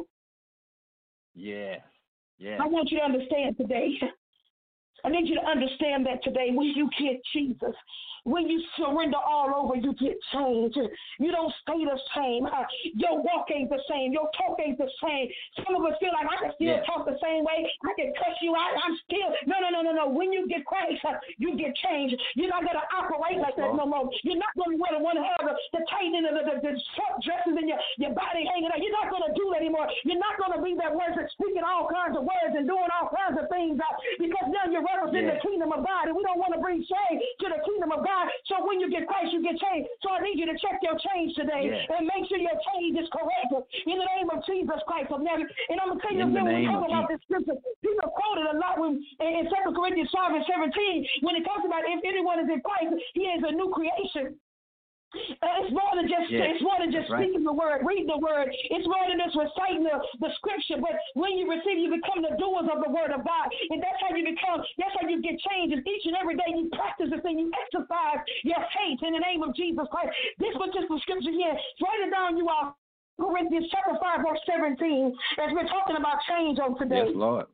S3: Yeah. Yeah.
S2: I want you to understand today. I need you to understand that today when you get Jesus, when you surrender all over, you get changed. You don't stay the same. Uh, your walk ain't the same. Your talk ain't the same. Some of us feel like I can still
S3: yeah.
S2: talk the same way. I can cuss you out. I'm still. No, no, no, no, no. When you get Christ, uh, you get changed. You're not going to operate like that no more. You're not going to want to have the, the tightening of the, the, the short dresses and your, your body hanging out. You're not going to do that anymore. You're not going to be that person speaking all kinds of words and doing all kinds of things uh, because now you're representing
S3: yeah.
S2: the kingdom of God, and we don't want to bring shame to the kingdom of God. So when you get Christ, you get changed. So I need you to check your change today
S3: yeah.
S2: and make sure your change is correct in the name of Jesus Christ of Nazareth. And I'm going to tell you
S3: in
S2: when we talk
S3: Jesus.
S2: about this scripture, people quote it a lot when, in Second Corinthians five and seventeen when it talks about if anyone is in Christ, he is a new creation. Uh, it's more than just
S3: yes,
S2: it's more than just speaking
S3: right.
S2: the word, reading the word. It's more than just reciting the, the scripture. But when you receive, you become the doers of the word of God, and that's how you become. That's how you get changed. And each and every day you practice this and you exercise your faith in the name of Jesus Christ. This was just the scripture here. Write it down, you all. Corinthians chapter five, verse seventeen. As we're talking about change on today.
S3: Yes, Lord.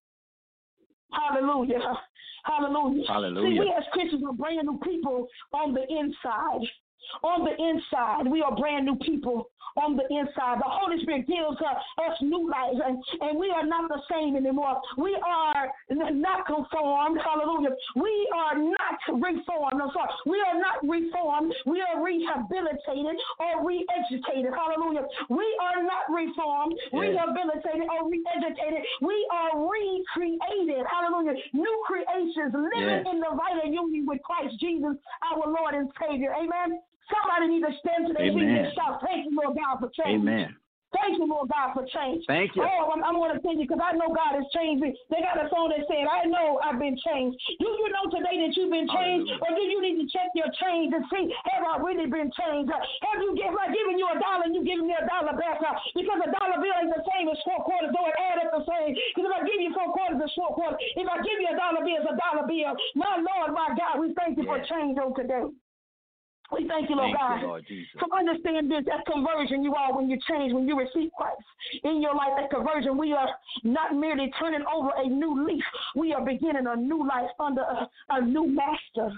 S2: Hallelujah. Hallelujah.
S3: Hallelujah.
S2: See, we as Christians are brand new people on the inside. On the inside, we are brand new people on the inside. The Holy Spirit gives uh, us new life, and, and we are not the same anymore. We are not conformed. Hallelujah. We are not reformed. I'm sorry. We are not reformed. We are rehabilitated or re-educated. Hallelujah. We are not reformed, yeah. rehabilitated, or re-educated. We are recreated. Hallelujah. New creations living yeah. in the vital union with Christ Jesus, our Lord and Savior. Amen. Somebody needs to stand to their feet and shout, thank you, Lord God, for change.
S3: Amen.
S2: Thank you, Lord God, for change.
S3: Thank you.
S2: Oh, I'm, I'm going to tell you because I know God has changed me. They got a song that said, I know I've been changed. Do you know today that you've been changed? Hallelujah. Or do you need to check your change and see, have I really been changed? Have you given, like giving you a dollar and you giving me a dollar back? Because a dollar bill ain't the same as four quarters, though it add up the same. Because if I give you four quarters, it's four quarters. If I give you a dollar bill, it's a dollar bill. My Lord, my God, we thank you yeah. for change on today. We thank you, Lord
S3: thank
S2: God.
S3: You, Lord Jesus.
S2: So understand this, that conversion, you all, when you change, when you receive Christ in your life, that conversion, we are not merely turning over a new leaf. We are beginning a new life under a, a new master.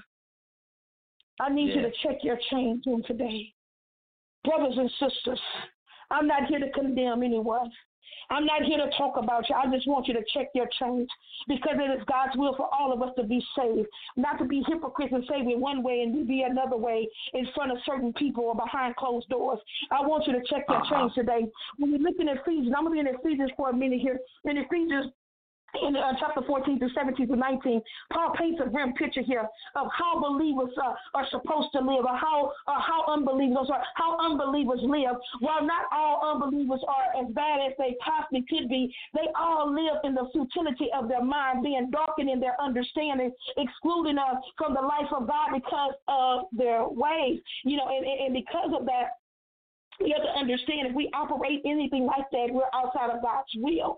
S2: I need yes. you to check your change in today. Brothers and sisters, I'm not here to condemn anyone. I'm not here to talk about you. I just want you to check your change, because it is God's will for all of us to be saved, not to be hypocrites and say we're one way and we be another way in front of certain people or behind closed doors. I want you to check your uh-huh. change today. When you're looking at Ephesians, I'm going to be in Ephesians for a minute here. In Ephesians In uh, chapter fourteen to seventeen to nineteen, Paul paints a grim picture here of how believers uh, are supposed to live, or how uh, how unbelievers are, how unbelievers live. While not all unbelievers are as bad as they possibly could be, they all live in the futility of their mind, being darkened in their understanding, excluding us from the life of God because of their ways. You know, and, and because of that, we have to understand if we operate anything like that, we're outside of God's will.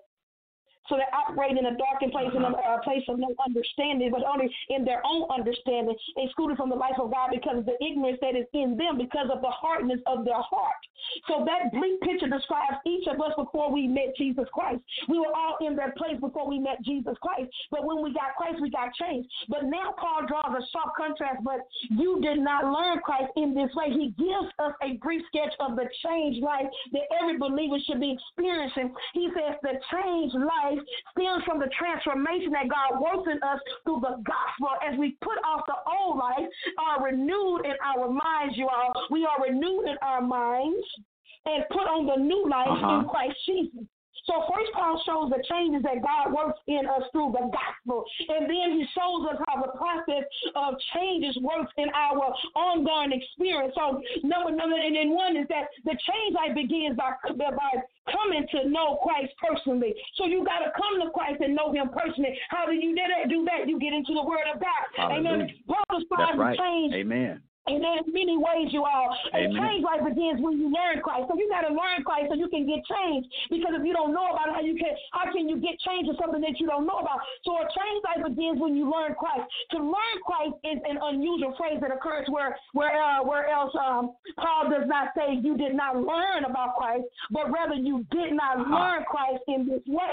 S2: So they operate in a darkened place, in a, a place of no understanding, but only in their own understanding, excluded from the life of God because of the ignorance that is in them, because of the hardness of their heart. So that bleak picture describes each of us before we met Jesus Christ. We were all in that place before we met Jesus Christ. But when we got Christ, we got changed. But now Paul draws a sharp contrast, but you did not learn Christ in this way. He gives us a brief sketch of the changed life that every believer should be experiencing. He says the changed life stems from the transformation that God works in us through the gospel. As we put off the old life, are renewed in our minds, you all. We are renewed in our minds and put on the new life uh-huh. in Christ Jesus. So first Paul shows the changes that God works in us through the gospel. And then he shows us how the process of changes works in our ongoing experience. So number, number and then one is that the change life begins by, by coming to know Christ personally. So you got to come to Christ and know him personally. How do you do that? Do that? You get into the word of God.
S3: Hallelujah.
S2: Amen. Paul describes
S3: right.
S2: the change.
S3: Amen.
S2: And there's many ways, you all. And
S3: Amen.
S2: change life begins when you learn Christ. So you got to learn Christ so you can get changed. Because if you don't know about it, how you can, how can you get changed to something that you don't know about? So a change life begins when you learn Christ. To learn Christ is an unusual phrase that occurs where where uh, where else um, Paul does not say you did not learn about Christ, but rather you did not uh-huh. learn Christ in this way.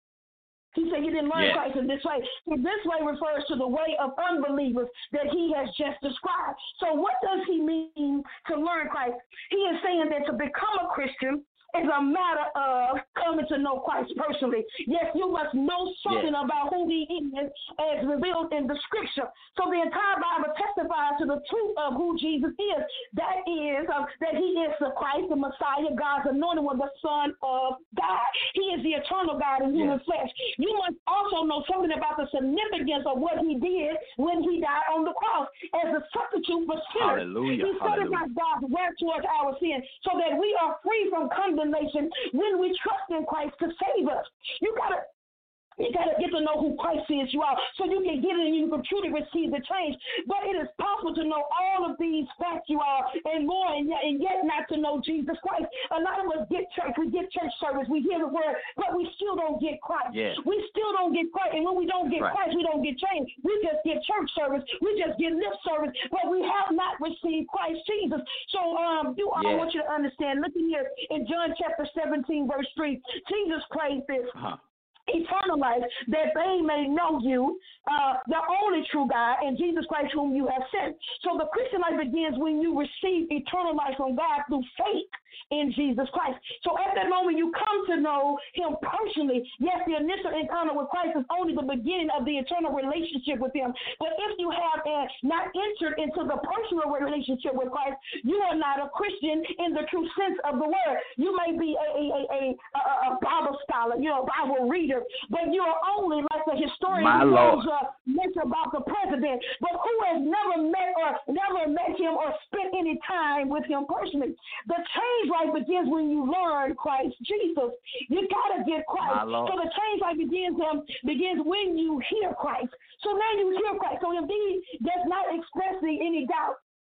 S2: He said he didn't learn yes. Christ in this way. So this way refers to the way of unbelievers that he has just described. So what does he mean to learn Christ? He is saying that to become a Christian is a matter of coming to know Christ personally. Yes, you must know something yes. about who he is as revealed in the scripture. So the entire Bible testifies to the truth of who Jesus is. That is, uh, that he is the Christ, the Messiah, God's anointed one, the Son of God. He is the eternal God in human yes. flesh. You must also know something about the significance of what he did when he died on the cross as a substitute for sinners.
S3: Hallelujah.
S2: He satisfied God's wrath towards our sin so that we are free from condemnation when we trust in Christ to save us. You gotta You got to get to know who Christ is, you all, so you can get it and you can truly receive the change. But it is possible to know all of these facts, you all, and more, and yet, and yet not to know Jesus Christ. A lot of us get church, we get church service, we hear the word, but we still don't get Christ.
S3: Yeah.
S2: We still don't get Christ, and when we don't get
S3: right.
S2: Christ, we don't get change. We just get church service, we just get lip service, but we have not received Christ Jesus. So um, you all, yeah. I want you to understand, looking here in John chapter seventeen, verse three, Jesus prays this. Uh-huh. Eternal life, that they may know you, uh, the only true God, and Jesus Christ whom you have sent. So the Christian life begins when you receive eternal life from God through faith in Jesus Christ. So at that moment, you come to know him personally. Yes, the initial encounter with Christ is only the beginning of the eternal relationship with him. But if you have uh, not entered into the personal relationship with Christ, you are not a Christian in the true sense of the word. You may be a, a, a, a, a Bible scholar, you know, a Bible reader, but you are only like the historian who knows uh, much about the president, but who has never met or never met him or spent any time with him personally. The change life begins when you learn Christ Jesus. You gotta get Christ. So the change life begins um, begins when you hear Christ. So now you hear Christ. So if he does not express any doubt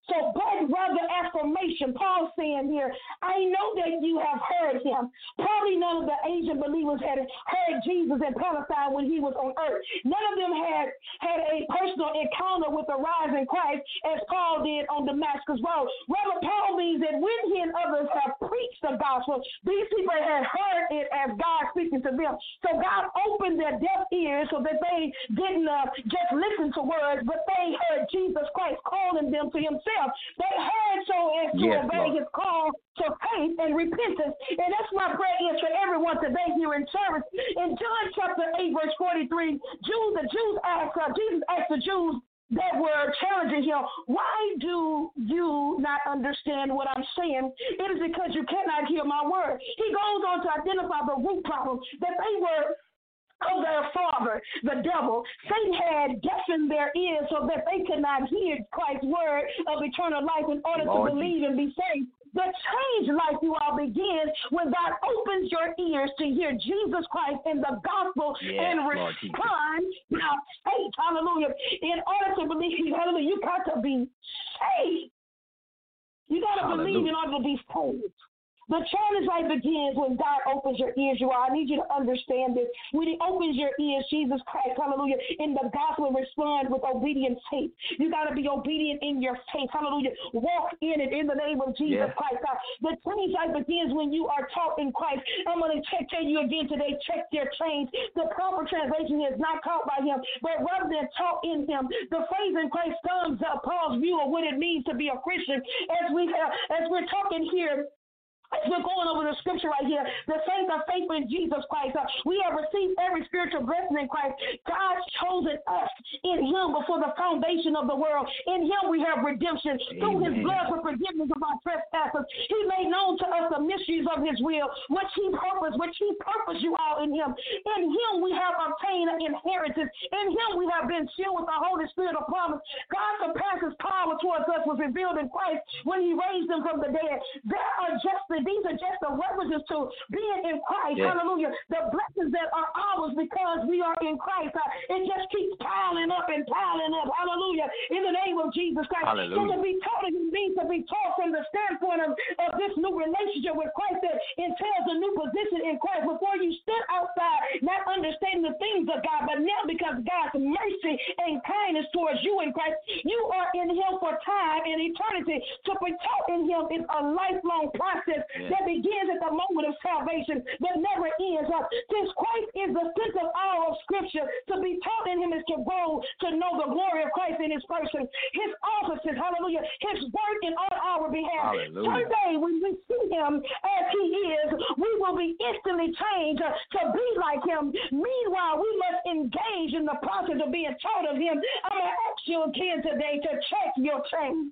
S2: So, but rather affirmation. Paul's saying here, I know that you have heard him. Probably none of the ancient believers had heard Jesus in Palestine when he was on earth. None of them had had a personal encounter with the rising Christ as Paul did on Damascus Road. Rather, Paul means that when he and others have preached the gospel, these people had heard it as God speaking to them. So God opened their deaf ears so that they didn't uh, just listen to words, but they heard Jesus Christ calling them to himself. They heard so as to yes, obey Lord. His call to faith and repentance. And that's my prayer is for everyone today here in service. In John chapter eight, verse forty-three, Jews, the Jews asked, uh, Jesus asked the Jews that were challenging him, why do you not understand what I'm saying? It is because you cannot hear my word. He goes on to identify the root problem, that they were of their father, the devil. Satan had deafened their ears so that they could not hear Christ's word of eternal life in order Lord. to believe and be saved. The change life you all begins when God opens your ears to hear Jesus Christ in the gospel yes, and respond by faith. Hallelujah. In order to believe, hallelujah, you got to be saved. You got to believe in order to be saved. The challenge life begins when God opens your ears, you all. I need you to understand this. When he opens your ears, Jesus Christ, hallelujah, in the gospel, respond with obedient faith. You got to be obedient in your faith, hallelujah. Walk in it in the name of Jesus yeah. Christ. God. The change life begins when you are taught in Christ. I'm going to tell you again today, check your change. The proper translation is not taught by him, but rather than taught in him. The phrase in Christ sums up Paul's view of what it means to be a Christian. As, we have, as we're talking here, we're going over the scripture right here. The saints are faithful in Jesus Christ. Uh, we have received every spiritual blessing in Christ. God's chosen us in him before the foundation of the world. In him we have redemption. Amen. Through his blood for forgiveness of our trespasses. He made known to us the mysteries of his will, which he purposed, which he purposed you all in him. In him we have obtained an inheritance. In him we have been sealed with the Holy Spirit of promise. God surpasses power towards us was revealed in Christ when he raised him from the dead. There are just the These are just the references to being in Christ. Yes. Hallelujah. The blessings that are ours because we are in Christ. Uh, it just keeps piling up and piling up. Hallelujah. In the name of Jesus Christ. Hallelujah. So to be taught, it means to be taught from the standpoint of, of this new relationship with Christ that entails a new position in Christ. Before you stood outside, not understanding the things of God, but now because God's mercy and kindness towards you in Christ, you are in him for time and eternity. To be taught in him is a lifelong process. Yeah. That begins at the moment of salvation that never ends. Uh, since Christ is the center of all of Scripture, to be taught in him is to grow to know the glory of Christ in his person, his offices, hallelujah, his work in on our behalf. Hallelujah. Someday when we see him as he is, we will be instantly changed uh, to be like him. Meanwhile, we must engage in the process of being taught of him. I'm going to ask you again today to check your change.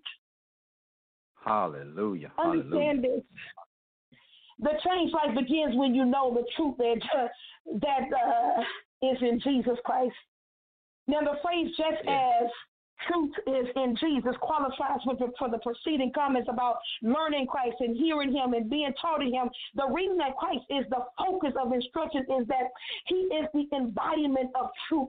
S3: Hallelujah.
S2: Understand
S3: Hallelujah.
S2: this. The change life begins when you know the truth that uh, that uh, is in Jesus Christ. Now, the phrase "just yeah. as truth is in Jesus" qualifies for the, for the preceding comments about learning Christ and hearing him and being taught in him. The reason that Christ is the focus of instruction is that he is the embodiment of truth.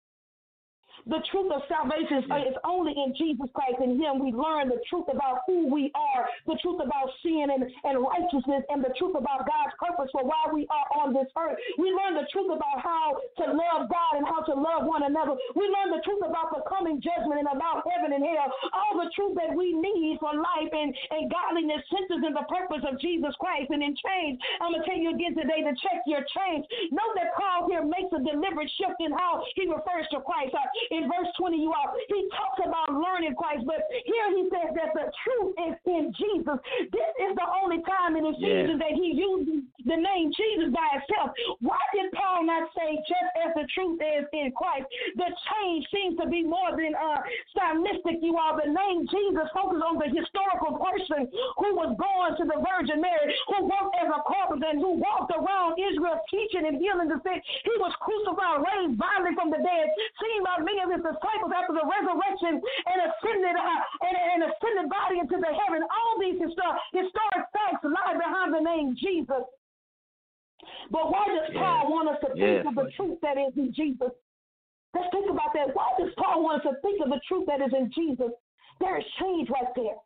S2: The truth of salvation yeah. is only in Jesus Christ. In him we learn the truth about who we are, the truth about sin and, and righteousness, and the truth about God's purpose for why we are on this earth. We learn the truth about how to love God and how to love one another. We learn the truth about the coming judgment and about heaven and hell. All the truth that we need for life and, and godliness centers in the purpose of Jesus Christ. And in change, I'm going to tell you again today to check your change. Note that Paul here makes a deliberate shift in how he refers to Christ. Uh, In verse twenty, you all, he talks about learning Christ, but here he says that the truth is in Jesus. This is the only time in Ephesians yeah. that he uses the name Jesus by itself. Why did Paul not say just as the truth is in Christ? The change seems to be more than uh, stylistic, you all. The name Jesus focuses on the historical person who was born to the Virgin Mary, who worked as a carpenter and who walked around Israel teaching and healing the sick. He was crucified, raised bodily from the dead, seen by many of his disciples after the resurrection, and ascended uh, and, and ascended body into the heaven. All these histor- historic facts lie behind the name Jesus. But why does yes. Paul want us to think yes. of the truth that is in Jesus? Let's think about that. Why does Paul want us to think of the truth that is in Jesus? There is change right there.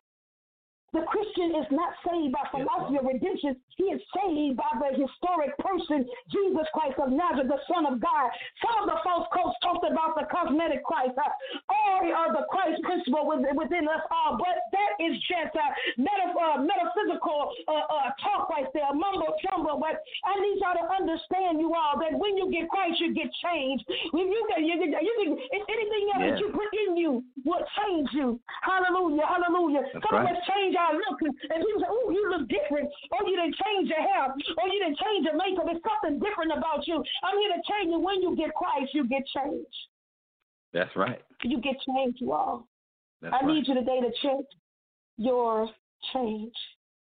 S2: The Christian is not saved by philosophy of redemption. He is saved by the historic person, Jesus Christ of Nazareth, the Son of God. Some of the false cults talked about the cosmetic Christ, uh, or uh, the Christ principle within us all, but that is just uh, metaph- uh, metaphysical uh, uh, talk right there, mumbo jumbo. But I need y'all to understand, you all, that when you get Christ, you get changed. When you get, you get, you get if anything else yeah. that you put in you will change you. Hallelujah, hallelujah.
S3: That's
S2: Some
S3: right.
S2: of us change our look, and people say, "Oh, you look different," or "You didn't change your hair," or "You didn't change your makeup." It's something different about you. I'm here to tell you, when you get Christ, you get changed.
S3: That's right.
S2: You get changed, you all.
S3: That's
S2: I
S3: right.
S2: need you today to check your change.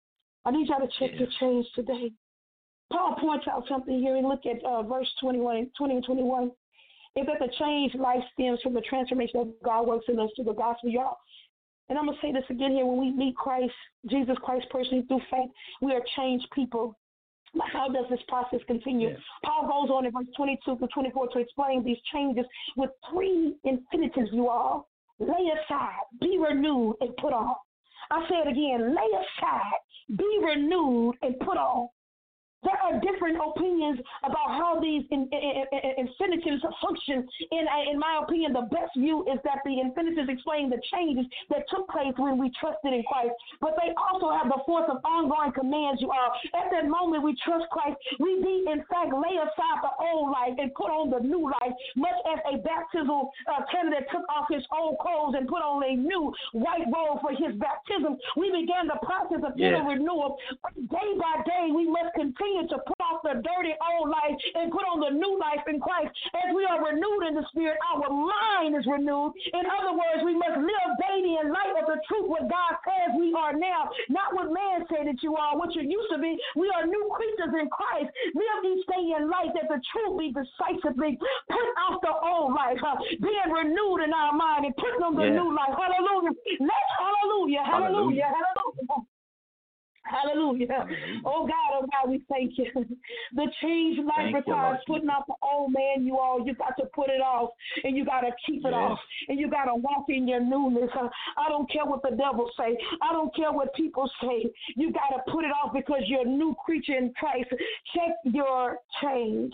S2: I need y'all to check
S3: yes.
S2: your change today. Paul points out something here, and look at uh, verse twenty-one, twenty and twenty-one. Is that the change life stems from the transformation that God works in us through the gospel, y'all. And I'm going to say this again here. When we meet Christ, Jesus Christ personally through faith, we are changed people. How does this process continue?
S3: Yes.
S2: Paul goes on in verse twenty-two to twenty-four to explain these changes with three infinitives, you all. Lay aside, be renewed, and put on. I say it again. Lay aside, be renewed, and put on. There are different opinions about how these in, in, in, infinitives function. In, in my opinion, the best view is that the infinitives explain the changes that took place when we trusted in Christ. But they also have the force of ongoing commands, you all. At that moment we trust Christ, we need, in fact, lay aside the old life and put on the new life, much as a baptismal uh, candidate took off his old clothes and put on a new white robe for his baptism. We began the process of
S3: yes.
S2: inner renewal. Day by day, we must continue to put off the dirty old life and put on the new life in Christ. As we are renewed in the Spirit, our mind is renewed. In other words, we must live daily in light of the truth what God says we are now, not what man said that you are, what you used to be. We are new creatures in Christ. Live each day in light that the truth be decisively put off the old life, huh? Being renewed in our mind and putting on the
S3: yes.
S2: new life. Hallelujah. Let's hallelujah, hallelujah, hallelujah. hallelujah. Hallelujah. Hallelujah. Oh God, oh God, we thank you. The change life requires putting off the old man, you all. You got to put it off, and you got to keep it yes. off, and you got to walk in your newness. Uh, I don't care what the devil say. I don't care what people say. You got to put it off because you're a new creature in Christ. Check your change.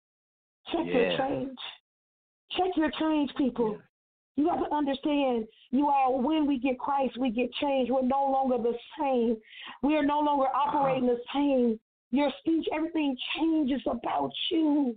S2: Check yes. your change. Check your change, people. Yes. You have to understand, you all, when we get Christ, we get changed. We're no longer the same. We are no longer operating the same. Your speech, everything changes about you.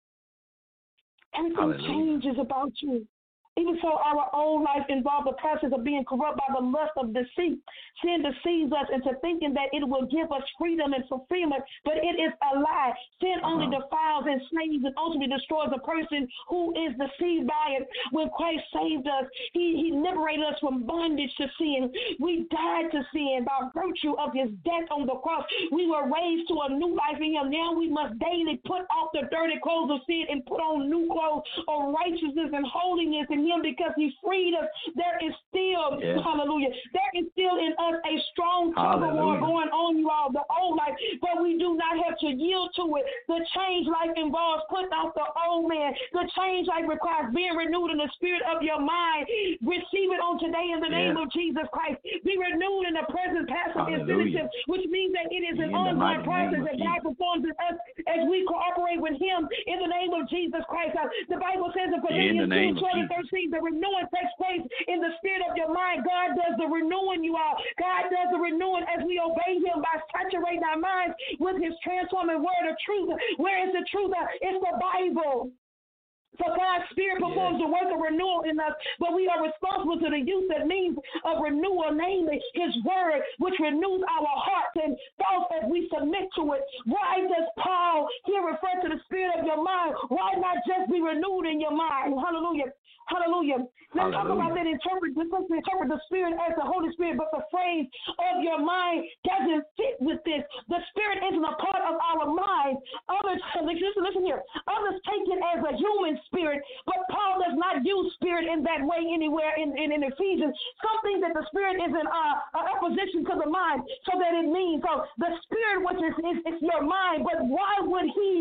S2: Everything Hallelujah. changes about you. Even so, our old life involved the process of being corrupt by the lust of deceit. Sin deceives us into thinking that it will give us freedom and fulfillment, but it is a lie. Sin uh-huh. only defiles, enslaves, and ultimately destroys a person who is deceived by it. When Christ saved us, he, he liberated us from bondage to sin. We died to sin by virtue of his death on the cross. We were raised to a new life in him. Now we must daily put off the dirty clothes of sin and put on new clothes of righteousness and holiness in him, because he freed us. There is still, yes. hallelujah, there is still in us a strong tug of war going on, you all, the old life, but we do not have to yield to it. The change life involves putting off the old man. The change life requires being renewed in the spirit of your mind. Receive it on today in the yes. name of Jesus Christ. Be renewed in the present passive infinitive, which means that it is an ongoing process that God performs in us as we cooperate with him in the name of Jesus Christ. Uh, the Bible says in Philippians two, twelve and thirteen, the renewing takes place in the spirit of your mind. God does the renewing, you all. God does the renewing as we obey him by saturating our minds with his transforming word of truth. Where is the truth? It's the Bible. So God's Spirit performs yes. the work of renewal in us, but we are responsible to the use that means of renewal, namely his word, which renews our hearts and thoughts as we submit to it. Why does Paul here refer to the spirit of your mind? Why not just be renewed in your mind? Hallelujah. Hallelujah. Let's Hallelujah. talk about that. Interpret, let's interpret the Spirit as the Holy Spirit, but the phrase of your mind doesn't fit with this. The Spirit isn't a part of our mind. Others, listen, listen here. Others take it as a human spirit, but Paul does not use spirit in that way anywhere in, in, in Ephesians. Something that the Spirit is in uh, opposition to the mind, so that it means so the Spirit, which is, is, is your mind, but why would he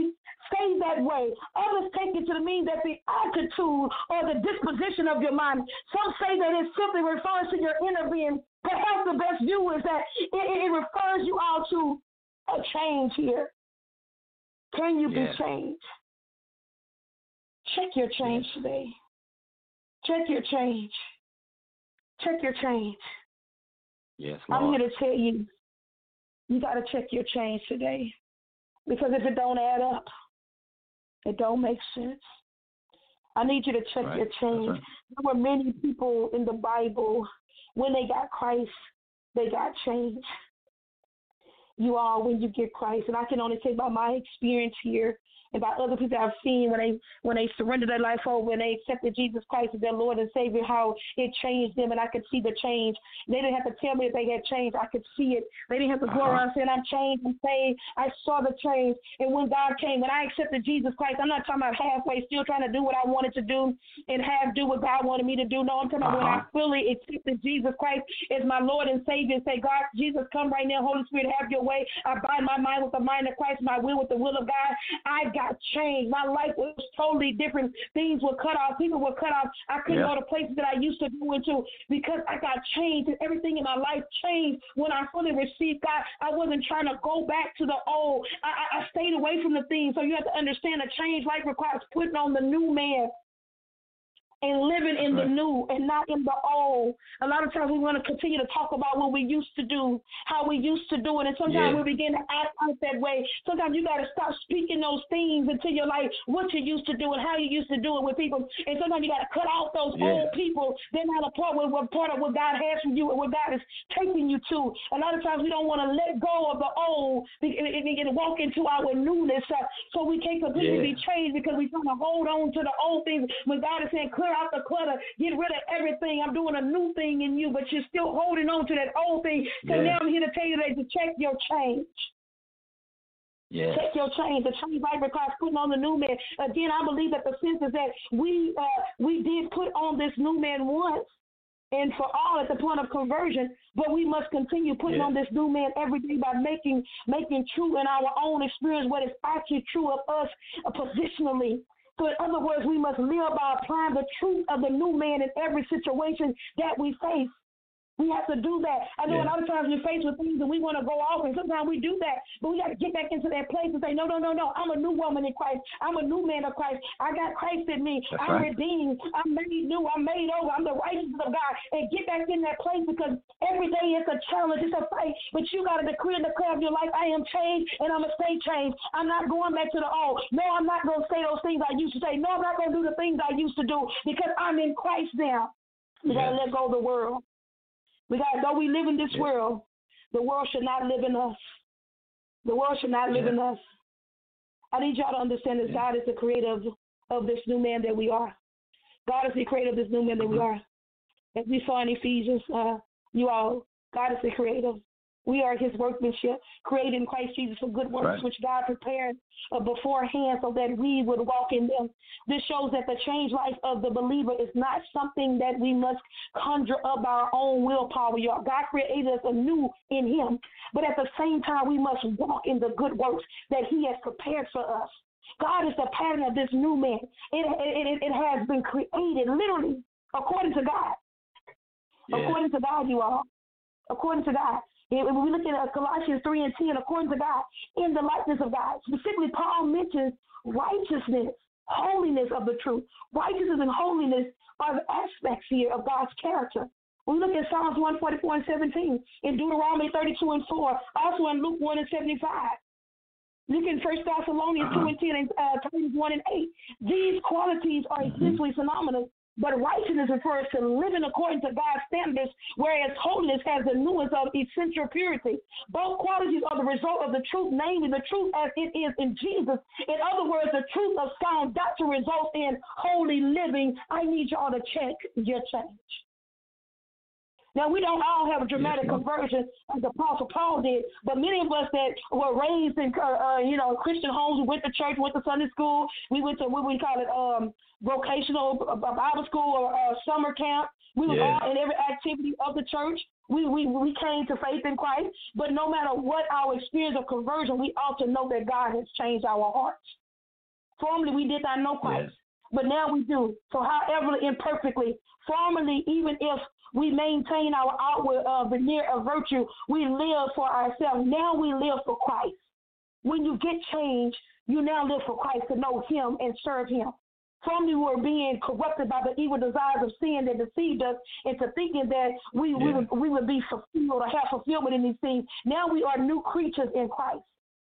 S2: stay that way. Others take it to mean that the attitude or the disposition of your mind. Some say that it simply refers to your inner being. Perhaps the best view is that it, it refers you all to a change here. Can you yeah. be changed? Check your change yes. today. Check your change. Check your change.
S3: Yes, Lord.
S2: I'm here to tell you, you got to check your change today. Because if it don't add up, it don't make sense. I need you to check
S3: right.
S2: your change. Right. There were many people in the Bible, when they got Christ, they got changed. You are when you get Christ. And I can only say by my experience here and by other people I've seen when they when they surrendered their life over and they accepted Jesus Christ as their Lord and Savior, how it changed them, and I could see the change. They didn't have to tell me that they had changed. I could see it. They didn't have to go
S3: uh-huh.
S2: around saying, I'm changed, I'm saved. I saw the change. And when God came, when I accepted Jesus Christ, I'm not talking about halfway, still trying to do what I wanted to do and half do what God wanted me to do. No, I'm talking about
S3: uh-huh.
S2: when I fully accepted Jesus Christ as my Lord and Savior and say, God, Jesus, come right now. Holy Spirit, have your way. I bind my mind with the mind of Christ, my will with the will of God. I got changed. My life was totally different. Things were cut off. People were cut off. I couldn't yeah. go to places that I used to go into because I got changed, and everything in my life changed when I fully received God. I wasn't trying to go back to the old. I, I, I stayed away from the things. So you have to understand a change life requires putting on the new man and living in
S3: right.
S2: the new and not in the old. A lot of times we want to continue to talk about what we used to do, how we used to do it, and sometimes
S3: yeah.
S2: we begin to act out that way. Sometimes you got to stop speaking those things into your life, what you used to do and how you used to do it with people. And sometimes you got to cut out those
S3: yeah.
S2: old people. They're not a part of what part of what God has for you and what God is taking you to. A lot of times we don't want to let go of the old and, and, and walk into our newness, uh, so we can't completely yeah. be changed because we're trying to hold on to the old things when God is saying, clear out the clutter, get rid of everything. I'm doing a new thing in you, but you're still holding on to that old thing. So
S3: yeah.
S2: now I'm here to tell you that to check your change.
S3: Yes.
S2: Check your change. The change life requires putting on the new man. Again, I believe that the sense is that we uh, we did put on this new man once and for all at the point of conversion, but we must continue putting
S3: yeah.
S2: on this new man every day by making making true in our own experience what is actually true of us uh, positionally. So in other words, we must live by applying the truth of the new man in every situation that we face. We have to do that. I know yeah. a lot of times we're faced with things and we want to go off, and sometimes we do that. But we got to get back into that place and say, no, no, no, no. I'm a new woman in Christ. I'm a new man of Christ. I got Christ in me.
S3: That's
S2: I'm
S3: right.
S2: redeemed. I'm made new. I'm made over. I'm the righteousness of God. And get back in that place because every day it's a challenge. It's a fight. But you got to decree and declare of your life, I am changed and I'm going to stay changed. I'm not going back to the old. No, I'm not going to say those things I used to say. No, I'm not going to do the things I used to do because I'm in Christ now. We yes. got to let go of the world. We got, though we live in this yeah. world, the world should not live in us. The world should not live yeah. in us. I need y'all to understand that yeah. God is the creator of, of this new man that we are. God is the creator of this new man that mm-hmm. we are. As we saw in Ephesians, uh, you all, God is the creator. We are his workmanship, created in Christ Jesus for good works, right. which God prepared uh, beforehand so that we would walk in them. This shows that the changed life of the believer is not something that we must conjure up our own willpower. God created us anew in him, but at the same time, we must walk in the good works that he has prepared for us. God is the pattern of this new man. It, it, it has been created literally according to God. Yeah. According to God, you all. According to God. When we look at Colossians three and ten, according to God, in the likeness of God, specifically Paul mentions righteousness, holiness of the truth. Righteousness and holiness are the aspects here of God's character. We look at Psalms one forty-four and seventeen, in Deuteronomy thirty-two and four, also in Luke one and seventy-five. Look in First Thessalonians two and ten and uh, Titus one and eight. These qualities are essentially synonymous. But righteousness refers to living according to God's standards, whereas holiness has the nuance of essential purity. Both qualities are the result of the truth, namely the truth as it is in Jesus. In other words, the truth of sound doctrine results in holy living. I need y'all to check your change. Now, we don't all have a dramatic yes, conversion as the Apostle Paul did, but many of us that were raised in, uh, uh, you know, Christian homes, we went to church, went to Sunday school, we went to what we call it um, vocational uh, Bible school or uh, summer camp. We were yes. all in every activity of the church. We, we we came to faith in Christ, but no matter what our experience of conversion, we ought to know that God has changed our hearts. Formerly we did not know Christ,
S3: yes.
S2: but now we do. So however imperfectly, formerly, even if we maintain our outward uh, veneer of virtue, we live for ourselves. Now we live for Christ. When you get changed, you now live for Christ to know him and serve him. Formerly we were being corrupted by the evil desires of sin that deceived us into thinking that we, yeah. we, would, we would be fulfilled or have fulfillment in these things. Now we are new creatures in Christ.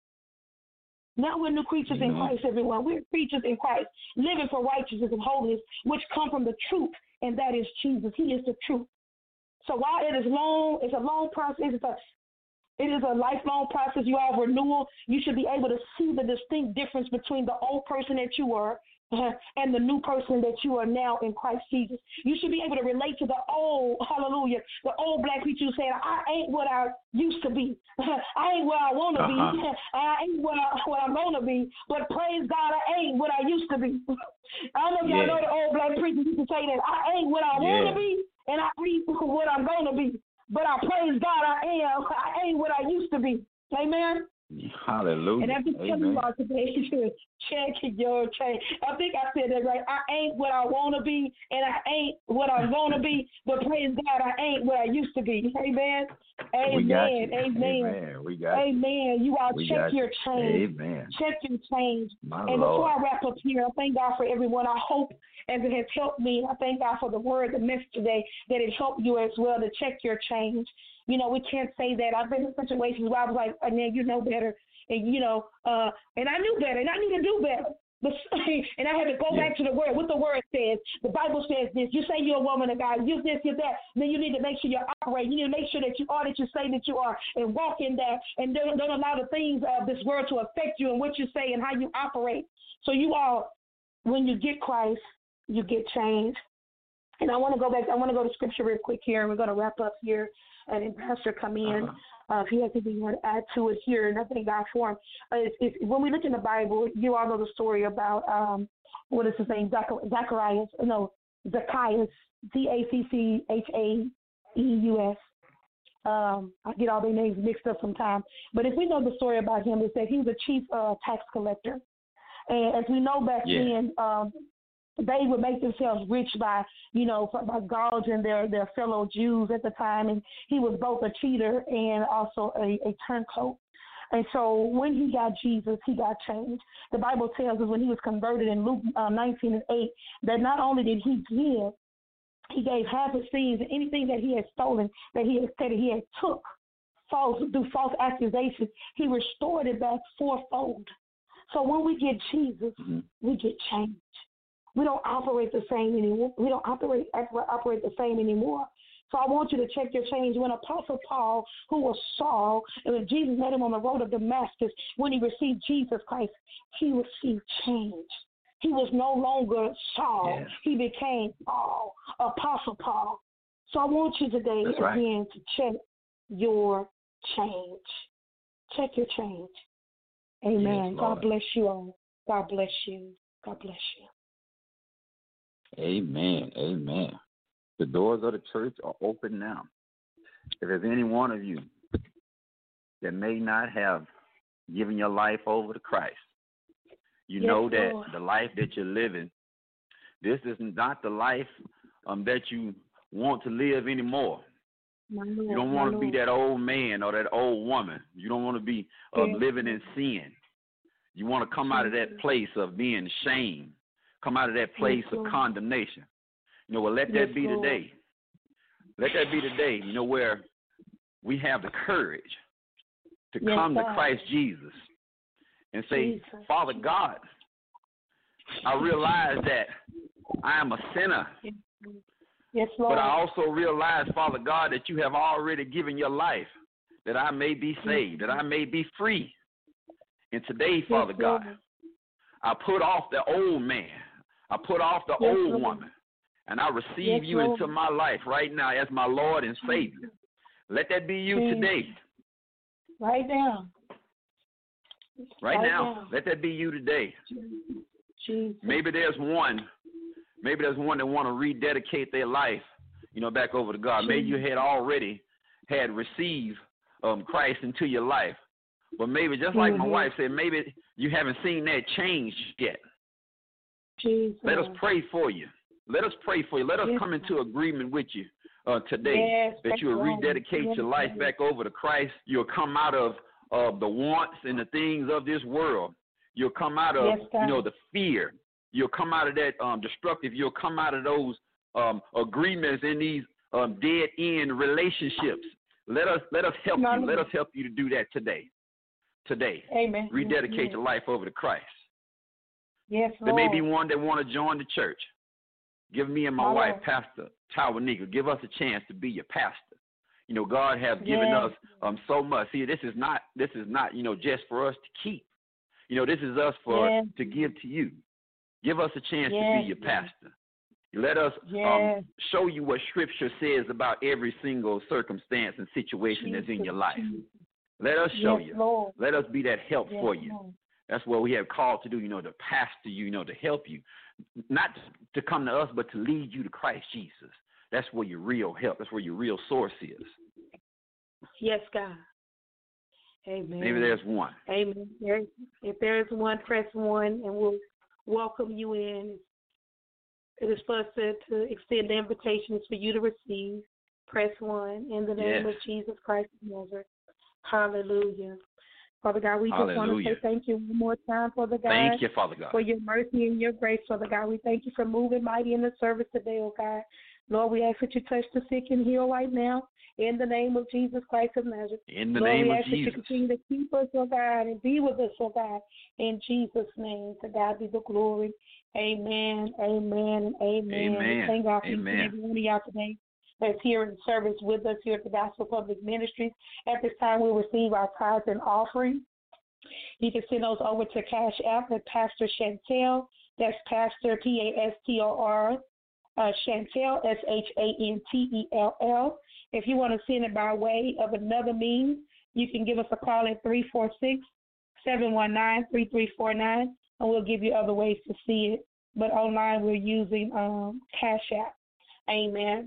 S2: Now we're new creatures mm-hmm. in Christ, everyone. We're creatures in Christ, living for righteousness and holiness, which come from the truth, and that is Jesus. He is the truth. So while it is long, it's a long process, it's a, it is a lifelong process, you have renewal, you should be able to see the distinct difference between the old person that you were uh, and the new person that you are now in Christ Jesus. You should be able to relate to the old, hallelujah, the old black preacher who said, I ain't what I used to be. I ain't where I want to uh-huh. be. I ain't what, I, what I'm going to be. But praise God, I ain't what I used to be. I don't know if y'all yeah. know the old black preacher used to say that. I ain't what I yeah. want to be, and I ain't what I'm going to be. But I praise God, I am. I ain't what I used to be. Amen.
S3: Hallelujah.
S2: And I'm just telling you all today to check your change. I think I said that right. I ain't what I want to be, and I ain't what I'm going to be. But praise God, I ain't what I used to be. Amen. Amen. Amen.
S3: Amen. We got
S2: Amen. You all
S3: we
S2: check your change.
S3: Amen.
S2: Check your change.
S3: My
S2: and
S3: Lord.
S2: before I wrap up here, I thank God for everyone. I hope as it has helped me, I thank God for the word, the message today, that it helped you as well to check your change. You know, we can't say that. I've been in situations where I was like, oh, man, you know better. And, you know, uh, and I knew better, and I knew to do better. But, and I had to go yeah. back to the word, what the word says. The Bible says this. You say you're a woman of God. You this, you that. Then you need to make sure you operate. You need to make sure that you are that you say that you are and walk in that. And don't, don't allow the things of this world to affect you and what you say and how you operate. So you all, when you get Christ, you get changed. And I want to go back. I want to go to scripture real quick here, and we're going to wrap up here. And then Pastor come in. Uh-huh. Uh, if he has anything to add to it here, and I thank God for him. Uh, it's, it's, when we look in the Bible, you all know the story about, um, what is his name, Zach- Zacharias, no, Zacchaeus, Z A C C H A E U S. Um, I get all their names mixed up sometimes. But if we know the story about him, is that he was a chief uh, tax collector. And as we know back yeah. then, um, they would make themselves rich by, you know, by gouging their, their fellow Jews at the time. And he was both a cheater and also a, a turncoat. And so when he got Jesus, he got changed. The Bible tells us when he was converted in Luke uh, nineteen and eight, that not only did he give, he gave half his things and anything that he had stolen, that he had said that he had took false through false accusations, he restored it back fourfold. So when we get Jesus, mm-hmm. we get changed. We don't operate the same anymore. We don't operate operate the same anymore. So I want you to check your change. When Apostle Paul, who was Saul, and when Jesus met him on the road of Damascus, when he received Jesus Christ, he received change. He was no longer Saul. Yes. He became Paul, Apostle Paul. So I want you today, That's again, right. to check your change. Check your change. Amen. Yes, God bless you all. God bless you. God bless you.
S3: Amen. Amen. The doors of the church are open now. If there's any one of you that may not have given your life over to Christ, you yes, know that Lord. The life that you're living, this is not the life um, that you want to live anymore.
S2: My
S3: you
S2: Lord,
S3: don't want to
S2: Lord.
S3: be that old man or that old woman. You don't want to be uh, yes. living in sin. You want to come out of that place of being ashamed. Come out of that place yes, of condemnation. You know, well, let that yes, be the day. Let that be the day, you know, where we have the courage to yes, come God. to Christ Jesus and say, Jesus. Father God, I realize that I am a sinner.
S2: Yes, Lord.
S3: But I also realize, Father God, that you have already given your life, that I may be saved, that I may be free. And today, Father yes, God, I put off the old man. I put off the yes, old Lord. woman, and I receive yes, you Lord. into my life right now as my Lord and Savior. Let that be you Jesus. today.
S2: Right now.
S3: Right, right now.
S2: now.
S3: Let that be you today.
S2: Jesus.
S3: Maybe there's one. Maybe there's one that want to rededicate their life, you know, back over to God. Jesus. Maybe you had already had received um, Christ into your life. But maybe, just like mm-hmm. my wife said, maybe you haven't seen that change yet.
S2: Jesus.
S3: Let us pray for you. Let us pray for you. Let us
S2: yes.
S3: come into agreement with you uh, today
S2: yes,
S3: that you'll rededicate yes. your life back over to Christ. You'll come out of uh, the wants and the things of this world. You'll come out of, yes, you know, the fear. You'll come out of that um, destructive. You'll come out of those um, agreements in these um, dead-end relationships. Let us let us help no, you. Let us help you to do that today. Today. Amen. Rededicate Amen. your life over to Christ.
S2: Yes,
S3: Lord. There may be one that want to join the church. Give me and my oh. wife, Pastor Tawanika, give us a chance to be your pastor. You know, God has given yes. us um, so much. See, this is not this is not you know just for us to keep. You know, this is us for yes. to give to you. Give us a chance yes. to be your pastor. Let us yes. um, show you what Scripture says about every single circumstance and situation Jesus. that's in your life. Let us show yes, you. Lord. Let us be that help yes, for you. Lord. That's what we have called to do, you know, to pastor you, you know, to help you. Not to come to us, but to lead you to Christ Jesus. That's where your real help, that's where your real source is.
S2: Yes, God. Amen.
S3: Maybe there's one.
S2: Amen. If there is one, press one, and we'll welcome you in. It is for us to, to extend the invitations for you to receive. Press one in the name yes. of Jesus Christ of Nazareth. Hallelujah. Father God, we
S3: Hallelujah.
S2: just want to say thank you one more time, Father God.
S3: Thank you, Father God.
S2: For your mercy and your grace, Father God. We thank you for moving mighty in the service today, oh God. Lord, we ask that you touch the sick and heal right now in the name of Jesus Christ of Nazareth.
S3: In the
S2: Lord,
S3: name
S2: we
S3: of
S2: ask
S3: Jesus.
S2: that you continue to keep us, oh God, and be with us, oh God, in Jesus' name. To God be the glory. Amen, amen, and amen.
S3: Amen.
S2: Thank God for
S3: amen.
S2: every one of y'all today that's here in service with us here at the Gospel Public Ministries. At this time, we receive our tithes and offering. You can send those over to Cash App at Pastor Chantel. That's Pastor, P A S T O R, uh, Chantel, S H A N T E L L. If you want to send it by way of another means, you can give us a call at three four six, seven one nine, three three four nine, and we'll give you other ways to see it. But online, we're using um, Cash App. Amen.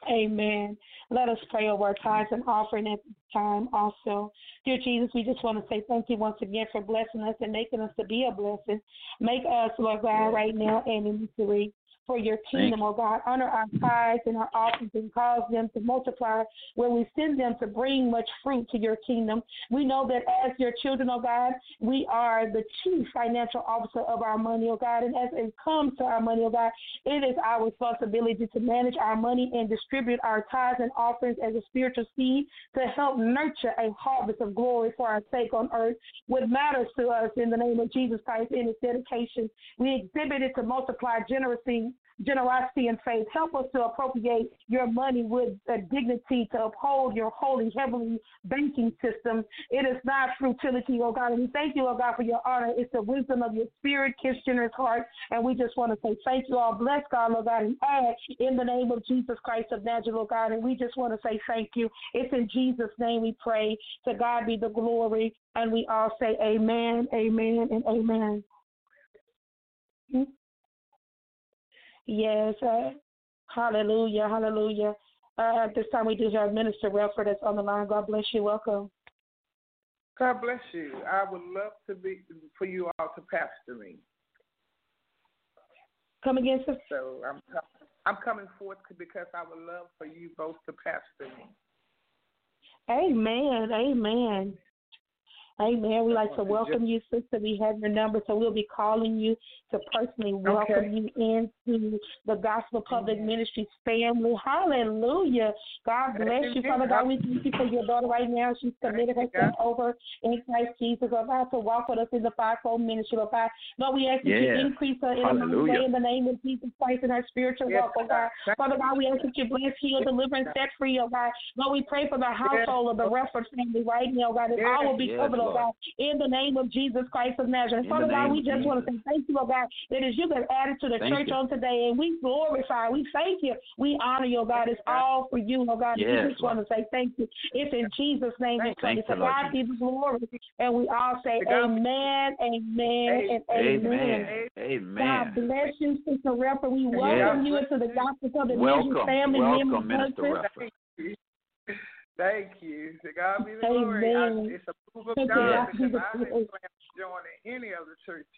S2: Amen. Let us pray over our tithes and offering at this time also. Dear Jesus, we just want to say thank you once again for blessing us and making us to be a blessing. Make us, Lord God, right now an emissary for your kingdom, oh God. Honor our tithes and our offerings and cause them to multiply where we send them to bring much fruit to your kingdom. We know that as your children, oh God, we are the chief financial officer of our money, oh God. And as it comes to our money, oh God, it is our responsibility to manage our money and distribute our tithes and offerings as a spiritual seed to help nurture a harvest of glory for our sake on earth. What matters to us in the name of Jesus Christ in its dedication, we exhibit it to multiply generously. Generosity and faith. Help us to appropriate your money with a dignity to uphold your holy, heavenly banking system. It is not futility, oh God. And we thank you, oh God, for your honor. It's the wisdom of your spirit, kiss generous heart. And we just want to say thank you all. Bless God, oh God, and add in the name of Jesus Christ of Nazareth, oh God. And we just want to say thank you. It's in Jesus' name we pray. To God be the glory. And we all say amen, amen, and amen. Hmm? Yes, uh, hallelujah, hallelujah. Uh, at this time, we do have Minister Relford that's on the line. God bless you. Welcome.
S5: God bless you. I would love to be for you all to pastor me.
S2: Come again, sister.
S5: So I'm I'm coming forth because I would love for you both to pastor me.
S2: Amen. Amen. Amen. We'd like to welcome you, sister. We have your number, so we'll be calling you to personally welcome okay. you into the Gospel Public mm-hmm. Ministries family. Hallelujah. God bless you, Father God. We thank you for your daughter right now. She's submitted herself over in Christ Jesus, Lord God, to walk with us in the fivefold ministry, Lord God. Lord, we ask that
S3: yeah.
S2: you increase her in a mighty way in the name of Jesus Christ in her spiritual yes, walk, oh God. Father God, we ask that you bless, heal, deliver, and set free, oh God. Lord, we pray for the household of the Relford family right now, God, that yes. all will be yes, covered, oh God, in the name of Jesus Christ of Nazareth. Father God, we just Jesus. want to say thank you, oh God, that as you have added to the thank church you. on today, and we glorify, we thank you, we honor you, oh God. It's all for you, oh God. Yes, and we just Lord. want to say thank you. It's in Jesus' name we pray. To God be the glory. And we all say amen, amen, and amen.
S3: Amen.
S2: God bless you, Sister Relford. We welcome yes. you into the Gospel of the Mission family.
S3: Welcome, Minister Relford.
S5: Thank you. To God be the glory. I, it's a move of God because I didn't plan to join any other church.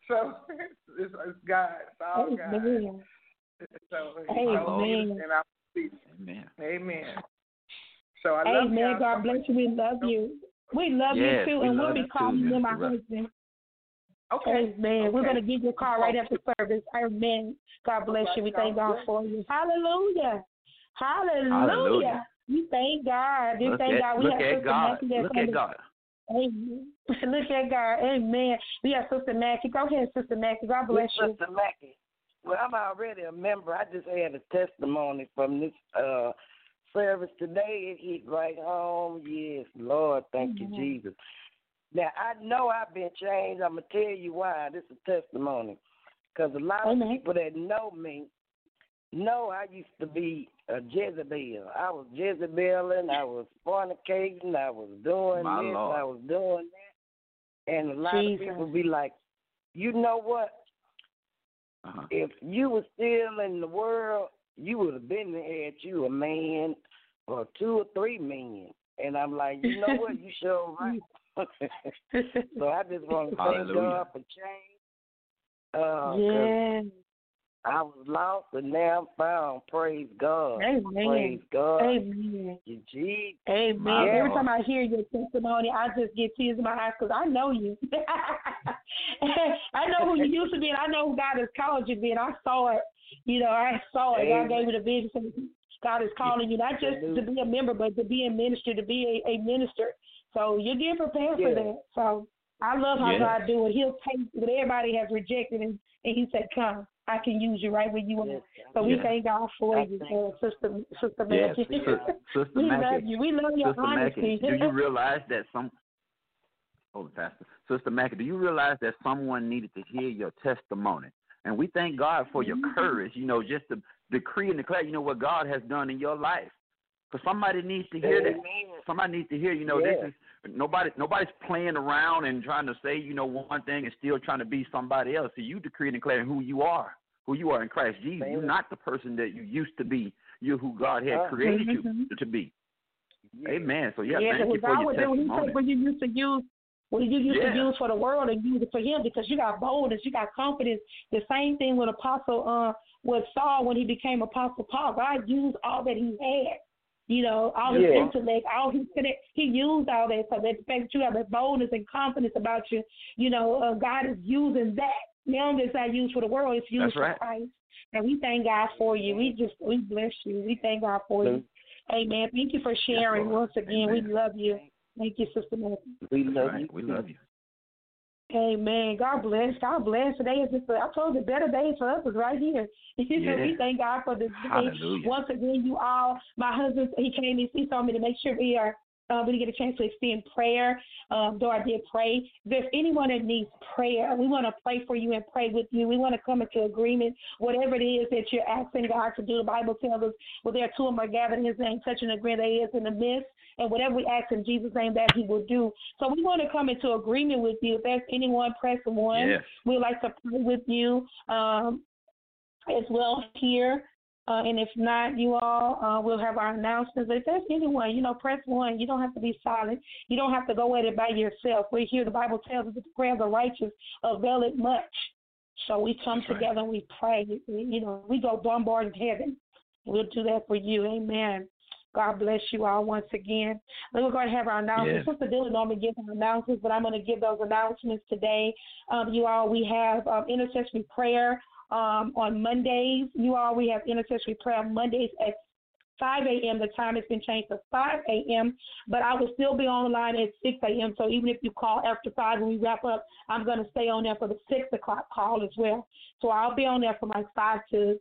S5: So it's, it's God. It's all
S2: Amen.
S5: God. So,
S2: Amen.
S5: And I
S3: Amen.
S5: Amen. So I love
S2: Amen.
S5: you.
S2: God bless you. We love you. We love
S3: yes,
S2: you too,
S3: we
S2: and we'll be
S3: too,
S2: calling you my
S3: Mister
S2: husband.
S5: Okay.
S2: Amen.
S5: Okay.
S2: We're going to give you a call right after service. Amen. God bless you. We thank God for you. Hallelujah. Hallelujah.
S3: Hallelujah.
S2: We thank God. We
S3: look
S2: thank
S3: at,
S2: God. We
S3: look
S2: have
S3: at
S2: Sister
S3: God.
S2: Mackie that's
S3: Look
S2: on
S3: at
S2: the-
S3: God.
S2: Amen. Look at God. Amen. We have Sister Mackie. Go ahead, Sister Mackie. God bless you.
S6: Sister Mackie. Well, I'm already a member. I just had a testimony from this uh, service today. It hit right home. Yes, Lord, thank
S2: Mm-hmm.
S6: you, Jesus. Now, I know I've been changed. I'm going to tell you why. This is testimony. Because a lot
S2: Amen.
S6: of people that know me know I used to be a Jezebel. I was Jezebeling. I was fornicating. I was doing
S3: My
S6: this.
S3: Lord.
S6: I was doing that. And a lot
S2: Jesus.
S6: of people be like, you know what?
S3: Uh-huh.
S6: If you were still in the world, you would have been had you a man or two or three men. And I'm like, you know what? You sure right. So I just want to thank God for change. Uh,
S2: yeah.
S6: I was lost and now I'm found. Praise God.
S2: Amen.
S6: Praise God.
S2: Amen.
S6: Jesus.
S2: Amen.
S3: My
S2: Every
S3: Lord.
S2: time I hear your testimony, I just get tears in my eyes because I know you. I know who you used to be, and I know who God has called you to be, and I saw it. You know, I saw it.
S6: Amen.
S2: God gave me the vision. So God is calling you not just to be a member, but to be a minister, to be a, a minister. So you're getting prepared
S6: Yeah.
S2: for that. So I love how
S3: Yeah.
S2: God do it. He'll take what everybody has rejected, and, and He said, "Come, I can use you right where you are."
S6: Yes.
S2: So we
S3: Yeah.
S2: thank God for
S6: I
S2: you,
S6: thank
S2: uh, Sister Sister
S3: Yes,
S2: Mackie.
S3: Sister, Sister
S2: We
S3: Mackie.
S2: love you. We love your
S3: Sister
S2: honesty.
S3: Mackie, do you realize that some Oh, Pastor. Sister Mackie, do you realize that someone needed to hear your testimony? And we thank God for your courage, you know, just to decree and declare, you know, what God has done in your life. Because somebody needs to hear
S6: Amen.
S3: that. Somebody needs to hear, you know,
S6: Yeah.
S3: this is nobody nobody's playing around and trying to say, you know, one thing and still trying to be somebody else. So you decree and declare who you are, who you are in Christ Jesus.
S6: Amen.
S3: You're not the person that you used to be. You're who God had
S6: Uh,
S3: created
S2: mm-hmm.
S3: you to be.
S6: Yeah.
S3: Amen. So, yeah,
S2: Yeah,
S3: thank you
S2: because
S3: for
S2: God
S3: your
S2: would do what He
S3: testimony.
S2: said when you used to use what you used
S3: Yeah.
S2: to use for the world and use it for Him, because you got boldness, you got confidence. The same thing with Apostle uh with Saul when he became Apostle Paul. God used all that he had. You know, all his
S6: Yeah.
S2: intellect, all his he used all that. So that the fact that you have that boldness and confidence about you, you know, uh, God is using that. Now it's not used for the world; it's used
S3: That's
S2: for
S3: right.
S2: Christ. And we thank God for you. We just we bless you. We thank God for you. Amen. Thank you for sharing
S3: Lord.
S2: once again.
S3: Amen.
S2: We love you. Thank you, Sister Matthew.
S6: We
S3: That's
S6: love
S3: right.
S6: you.
S3: We love you.
S2: Amen. God bless. God bless. Today is just, a, I told you, better days for us is right here.
S3: Yeah.
S2: We thank God for this day.
S3: Hallelujah.
S2: Once again, you all, my husband, he came and he told me to make sure we are, uh, we get a chance to extend prayer. Um, though I did pray. If there's anyone that needs prayer, we want to pray for you and pray with you. We want to come into agreement. Whatever it is that you're asking God to do, the Bible tells us, well, there are two of them are gathered in His name, touching and agreeing that He is in the midst. And whatever we ask in Jesus' name, that He will do. So we want to come into agreement with you. If there's anyone, press one.
S3: Yes.
S2: We'd like to pray with you um, as well here. Uh, and if not, you all, uh, we'll have our announcements. But if there's anyone, you know, press one. You don't have to be silent. You don't have to go at it by yourself. We're here. The Bible tells us that the prayer of the righteous availeth much. So we come
S3: That's
S2: together
S3: right.
S2: and we pray. We, you know, we go bombard heaven. We'll do that for you. Amen. God bless you all once again. Then we're going to have our announcements.
S3: Yes.
S2: Sister Billy normally gives our announcements, but I'm going to give those announcements today. Um, you all, we have um, intercessory prayer um, on Mondays. You all, we have intercessory prayer on Mondays at five a.m. The time has been changed to five a.m., but I will still be on the line at six a.m. So even if you call after five when we wrap up, I'm going to stay on there for the six o'clock call as well. So I'll be on there from like five to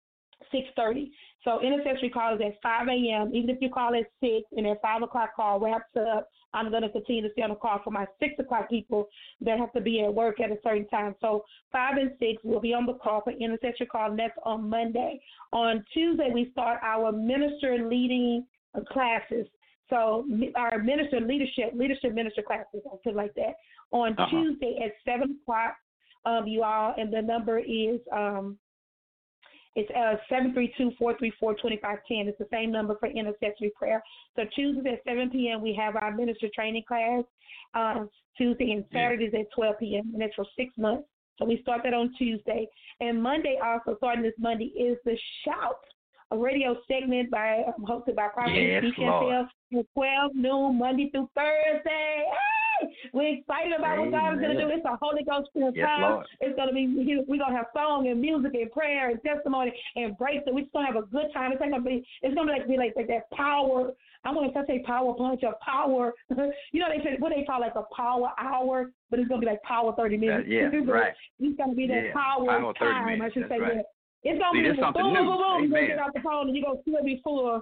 S2: six thirty. So intercessory call is at five a.m. Even if you call at six and that five o'clock call wraps up, I'm going to continue to stay on the call for my six o'clock people that have to be at work at a certain time. So five and six will be on the call for intercessory call, and that's on Monday. On Tuesday, we start our minister leading classes. So our minister leadership, leadership minister classes, I'll put it like that, on
S3: Uh-huh.
S2: Tuesday at seven o'clock, um, you all, and the number is um, It's uh, seven three two, four three four, two five one zero. It's the same number for intercessory prayer. So Tuesdays at seven p.m. we have our minister training class. Uh, Tuesday and Saturdays at twelve p.m. and it's for six months. So we start that on Tuesday. And Monday, also starting this Monday, is the Shout, a radio segment by um, hosted by Prophet
S3: yes,
S2: D. Chantel at twelve noon, Monday through Thursday. Hey! We're excited about
S3: Amen.
S2: what God is going to do. It's a Holy Ghost filled
S3: yes,
S2: time.
S3: Lord.
S2: It's going to be, we're going to have song and music and prayer and testimony and breakthrough. We're just going to have a good time. It's not going to be, it's going to be like, be like, like that power. I'm going to say power punch or power. You know, they say, what they call like a power hour, but it's going to be like power thirty minutes.
S3: Uh, yeah, right.
S2: It's going to be that
S3: yeah.
S2: power,
S3: power
S2: time, I should
S3: That's
S2: say
S3: right.
S2: that. It's going to
S3: See,
S2: be boom,
S3: something
S2: boom,
S3: new.
S2: boom, boom. You're going to
S3: Amen.
S2: get out the phone and you're going to still be full.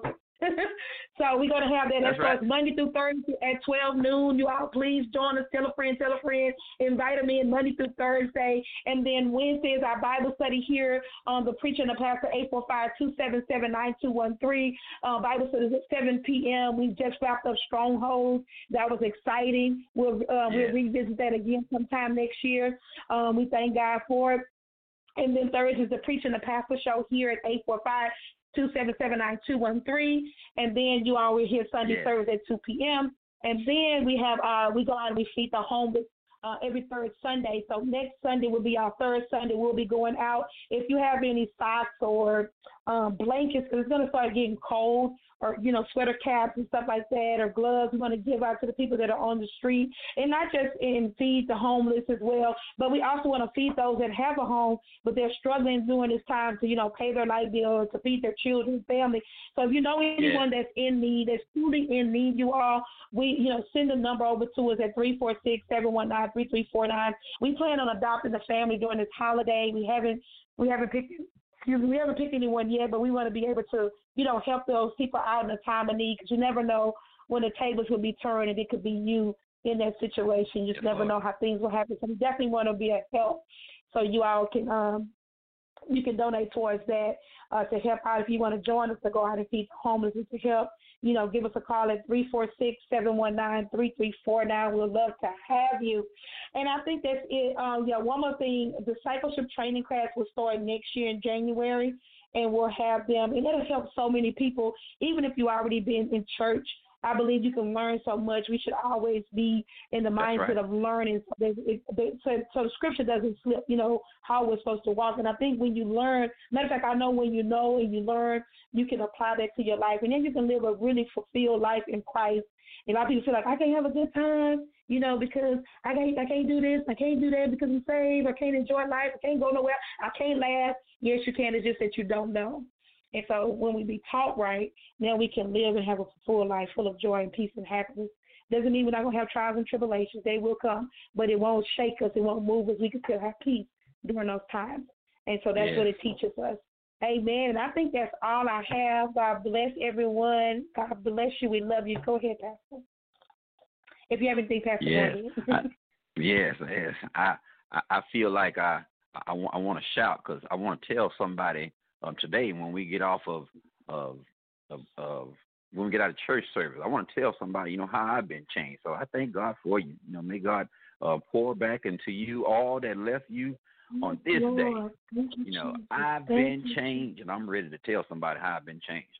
S2: So we're going to have that.
S3: That's
S2: That's
S3: right.
S2: right. Monday through Thursday at twelve noon. You all please join us. Tell a friend, tell a friend. Invite them in Monday through Thursday. And then Wednesday is our Bible study here on the Preacher and the Pastor, eight four five, two seven seven, nine two one three. Uh, Bible study is at seven p.m. We just wrapped up Strongholds. That was exciting. We'll, uh,
S3: Yeah.
S2: we'll revisit that again sometime next year. Um, we thank God for it. And then Thursday is the Preacher and the Pastor show here at eight four five, two seven seven, nine two one three. And then you always hear Sunday
S3: Yes.
S2: service at two p.m. And then we have, uh, we go out and we feed the homeless uh, every third Sunday. So next Sunday will be our third Sunday. We'll be going out. If you have any socks or um, blankets, because it's going to start getting cold, or, you know, sweater caps and stuff like that, or gloves we want to give out to the people that are on the street. And not just in feed the homeless as well, but we also want to feed those that have a home, but they're struggling during this time to, you know, pay their light bill, to feed their children, family. So if you know anyone
S3: Yeah.
S2: that's in need, that's truly in need, you all, we, you know, send a number over to us at three four six, seven one nine, three three four nine. We plan on adopting a family during this holiday. We haven't, we haven't picked Excuse me, we haven't picked anyone yet, but we want to be able to, you know, help those people out in a time of need, because you never know when the tables will be turned and it could be you in that situation. You just
S3: Yes,
S2: never
S3: Lord.
S2: know how things will happen. So we definitely want to be a help, so you all can um, you can donate towards that uh, to help out. If you want to join us to go out and feed the homeless and to help, you know, give us a call at three four six, seven one nine, three three four nine. We'd love to have you. And I think that's it. Um, yeah, one more thing. Discipleship training class will start next year in January, and we'll have them. And it'll help so many people, even if you already been in church. I believe you can learn so much. We should always be in the mindset
S3: right.
S2: of learning, so, that it, so, so the scripture doesn't slip, you know, how we're supposed to walk. And I think when you learn, matter of fact, I know when you know and you learn, you can apply that to your life. And then you can live a really fulfilled life in Christ. And a lot of people feel like, I can't have a good time, you know, because I can't, I can't do this, I can't do that because I'm saved, I can't enjoy life, I can't go nowhere, I can't laugh. Yes, you can. It's just that you don't know. And so when we be taught right, now we can live and have a full life full of joy and peace and happiness. Doesn't mean we're not going to have trials and tribulations. They will come, but it won't shake us. It won't move us. We can still have peace during those times. And so that's
S3: yes.
S2: what it teaches us. Amen. And I think that's all I have. God bless everyone. God bless you. We love you. Go ahead, Pastor. If you have anything, Pastor,
S3: yes.
S2: go
S3: I,
S2: ahead.
S3: yes, yes. I, I, I feel like I, I, I want to shout, because I want to tell somebody Um, today, when we get off of, of, of, of, when we get out of church service, I want to tell somebody, you know, how I've been changed. So I thank God for you. You know, may God uh, pour back into you all that left you on this
S2: Lord,
S3: day. You know, I've been changed, and I'm ready to tell somebody how I've been changed.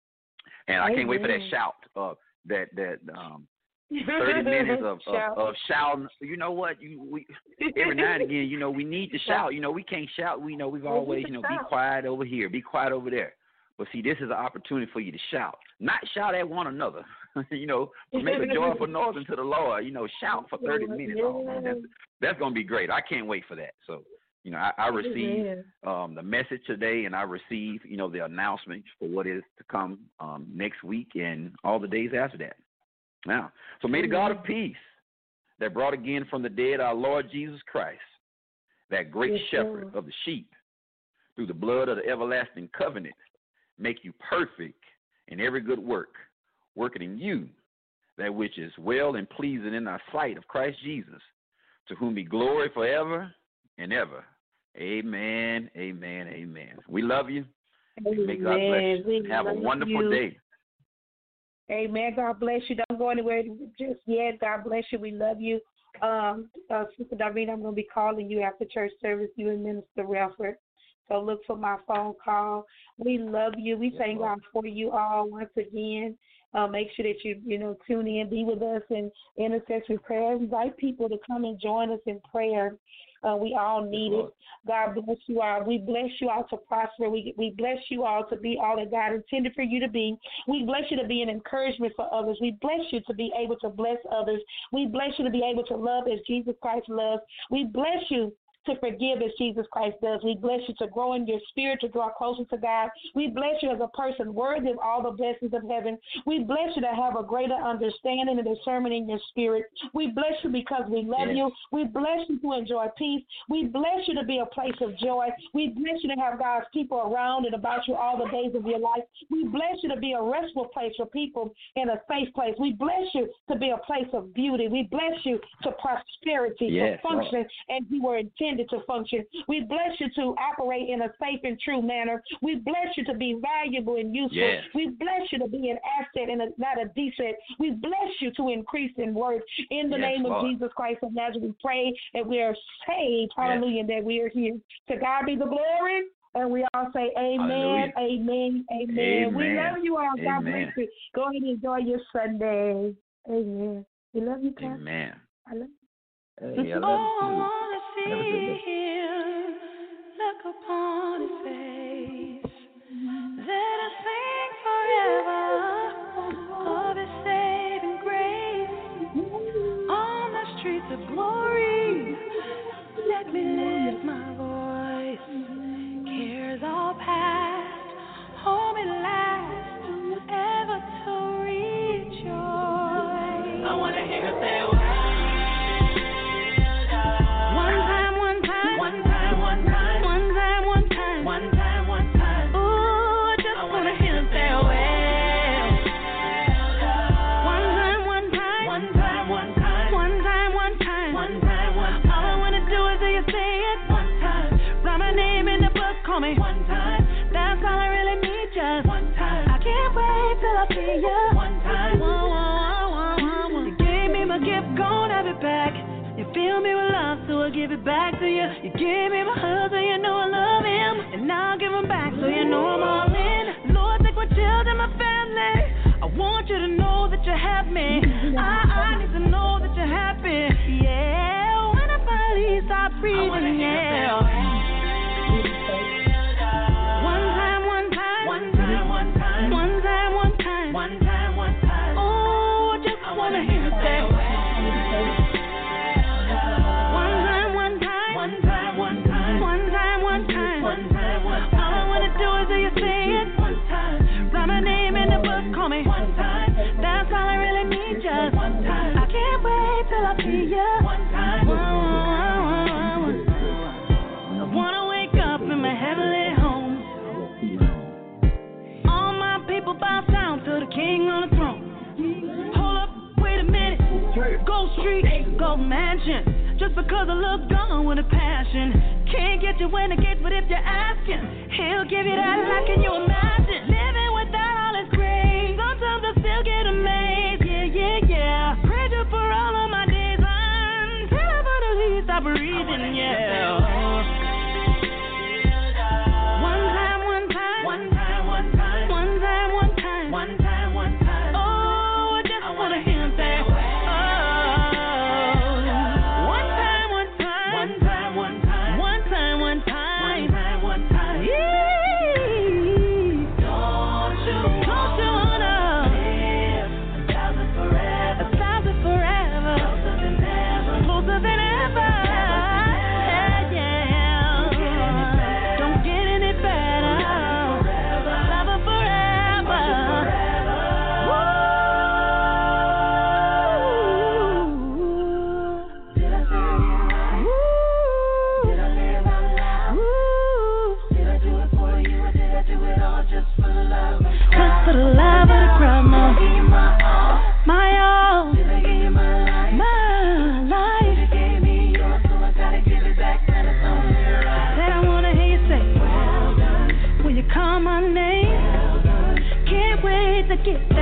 S3: And I can't wait for that shout, uh, that that um, thirty minutes of, of, of shouting. You know what? You we every now and again, you know, we need to shout. You know, we can't shout. We know we've always, you know, be quiet over here, be quiet over there. But see, this is an opportunity for you to shout. Not shout at one another. you know, but make a joyful noise unto the Lord. You know, shout for thirty minutes. Oh, man, that's, that's going to be great. I can't wait for that. So, you know, I, I received um, the message today, and I received, you know, the announcements for what is to come um, next week and all the days after that. Now, so may the God of peace that brought again from the dead our Lord Jesus Christ, that great
S2: yes,
S3: shepherd
S2: Lord.
S3: of the sheep, through the blood of the everlasting covenant, make you perfect in every good work, working in you that which is well and pleasing in our sight of Christ Jesus, to whom be glory forever and ever. Amen, amen, amen. We love you.
S2: Amen.
S3: May God bless you. Have a wonderful
S2: you.
S3: day.
S2: Amen. God bless you. Don't go anywhere just yet. God bless you. We love you. Um, uh, Sister Darvina, I'm going to be calling you after church service, you and Minister Relford. So look for my phone call. We love you. We
S3: yes,
S2: thank
S3: Lord.
S2: God for you all once again. Uh, make sure that you, you know, tune in, be with us in intercessory prayer. Invite people to come and join us in prayer. Uh, we all need it. God bless you all. We bless you all to prosper. We we bless you all to be all that God intended for you to be. We bless you to be an encouragement for others. We bless you to be able to bless others. We bless you to be able to love as Jesus Christ loves. We bless you to forgive as Jesus Christ does. We bless you to grow in your spirit, to draw closer to God. We bless you as a person worthy of all the blessings of heaven. We bless you to have a greater understanding and discernment in your spirit. We bless you because we love yes. you. We bless you to enjoy peace. We bless you to be a place of joy. We bless you to have God's people around and about you all the days of your life. We bless you to be a restful place for people and a safe place. We bless you to be a place of beauty. We bless you to prosperity, yes, to function as you were intended to function. We bless you to operate in a safe and true manner. We bless you to be valuable and useful. Yes. We bless you to be an asset and a, not a defect. We bless you to increase in worth in the yes, name Lord. of Jesus Christ of Nazareth. We pray that we are saved. Hallelujah. Yes. That we are here. To God be the glory. And we all say amen, amen, amen, amen. We love you all. God bless you. Go ahead and enjoy your Sunday. Amen. We love you, Pastor.
S3: Amen.
S2: I love
S3: you. Hey, I love you.
S4: See him, look upon his face. Let us sing forever of his saving grace. On the streets of glory, let me lift my voice. Cares all past, hold me last, ever to rejoice. I want to hear her say, me one time, that's all I really need, just one time. I can't wait till I see you one time. Whoa, whoa, whoa, whoa, whoa. You gave me my gift, gon' have it back. You fill me with love, so I give it back to you. You gave me my husband, you know I love him, and now I'll give him back, so you know I'm all in. Lord, take my children, my family. I want you to know that you have me. I, I need to know that you're happy. Yeah, when I finally stop breathing, yeah. Call me one time, that's all I really need, just one time. I can't wait till I see you one time. Whoa, whoa, whoa, whoa. I wanna wake up in my heavenly home. All my people bow down to the King on the throne. Hold up, wait a minute. Gold Street, Gold Mansion. Just because I look gone with a passion. Can't get you when I get, but if you're asking, he'll give you that. Like, can you imagine living without all his grace? Sometimes I still get amazed. Yeah, yeah, yeah. Praise you for all of my days until I finally stop breathing. Yeah. One time, one time, one time, one time, one time, one time, one time, one time. Oh, I just I wanna hear him say. Get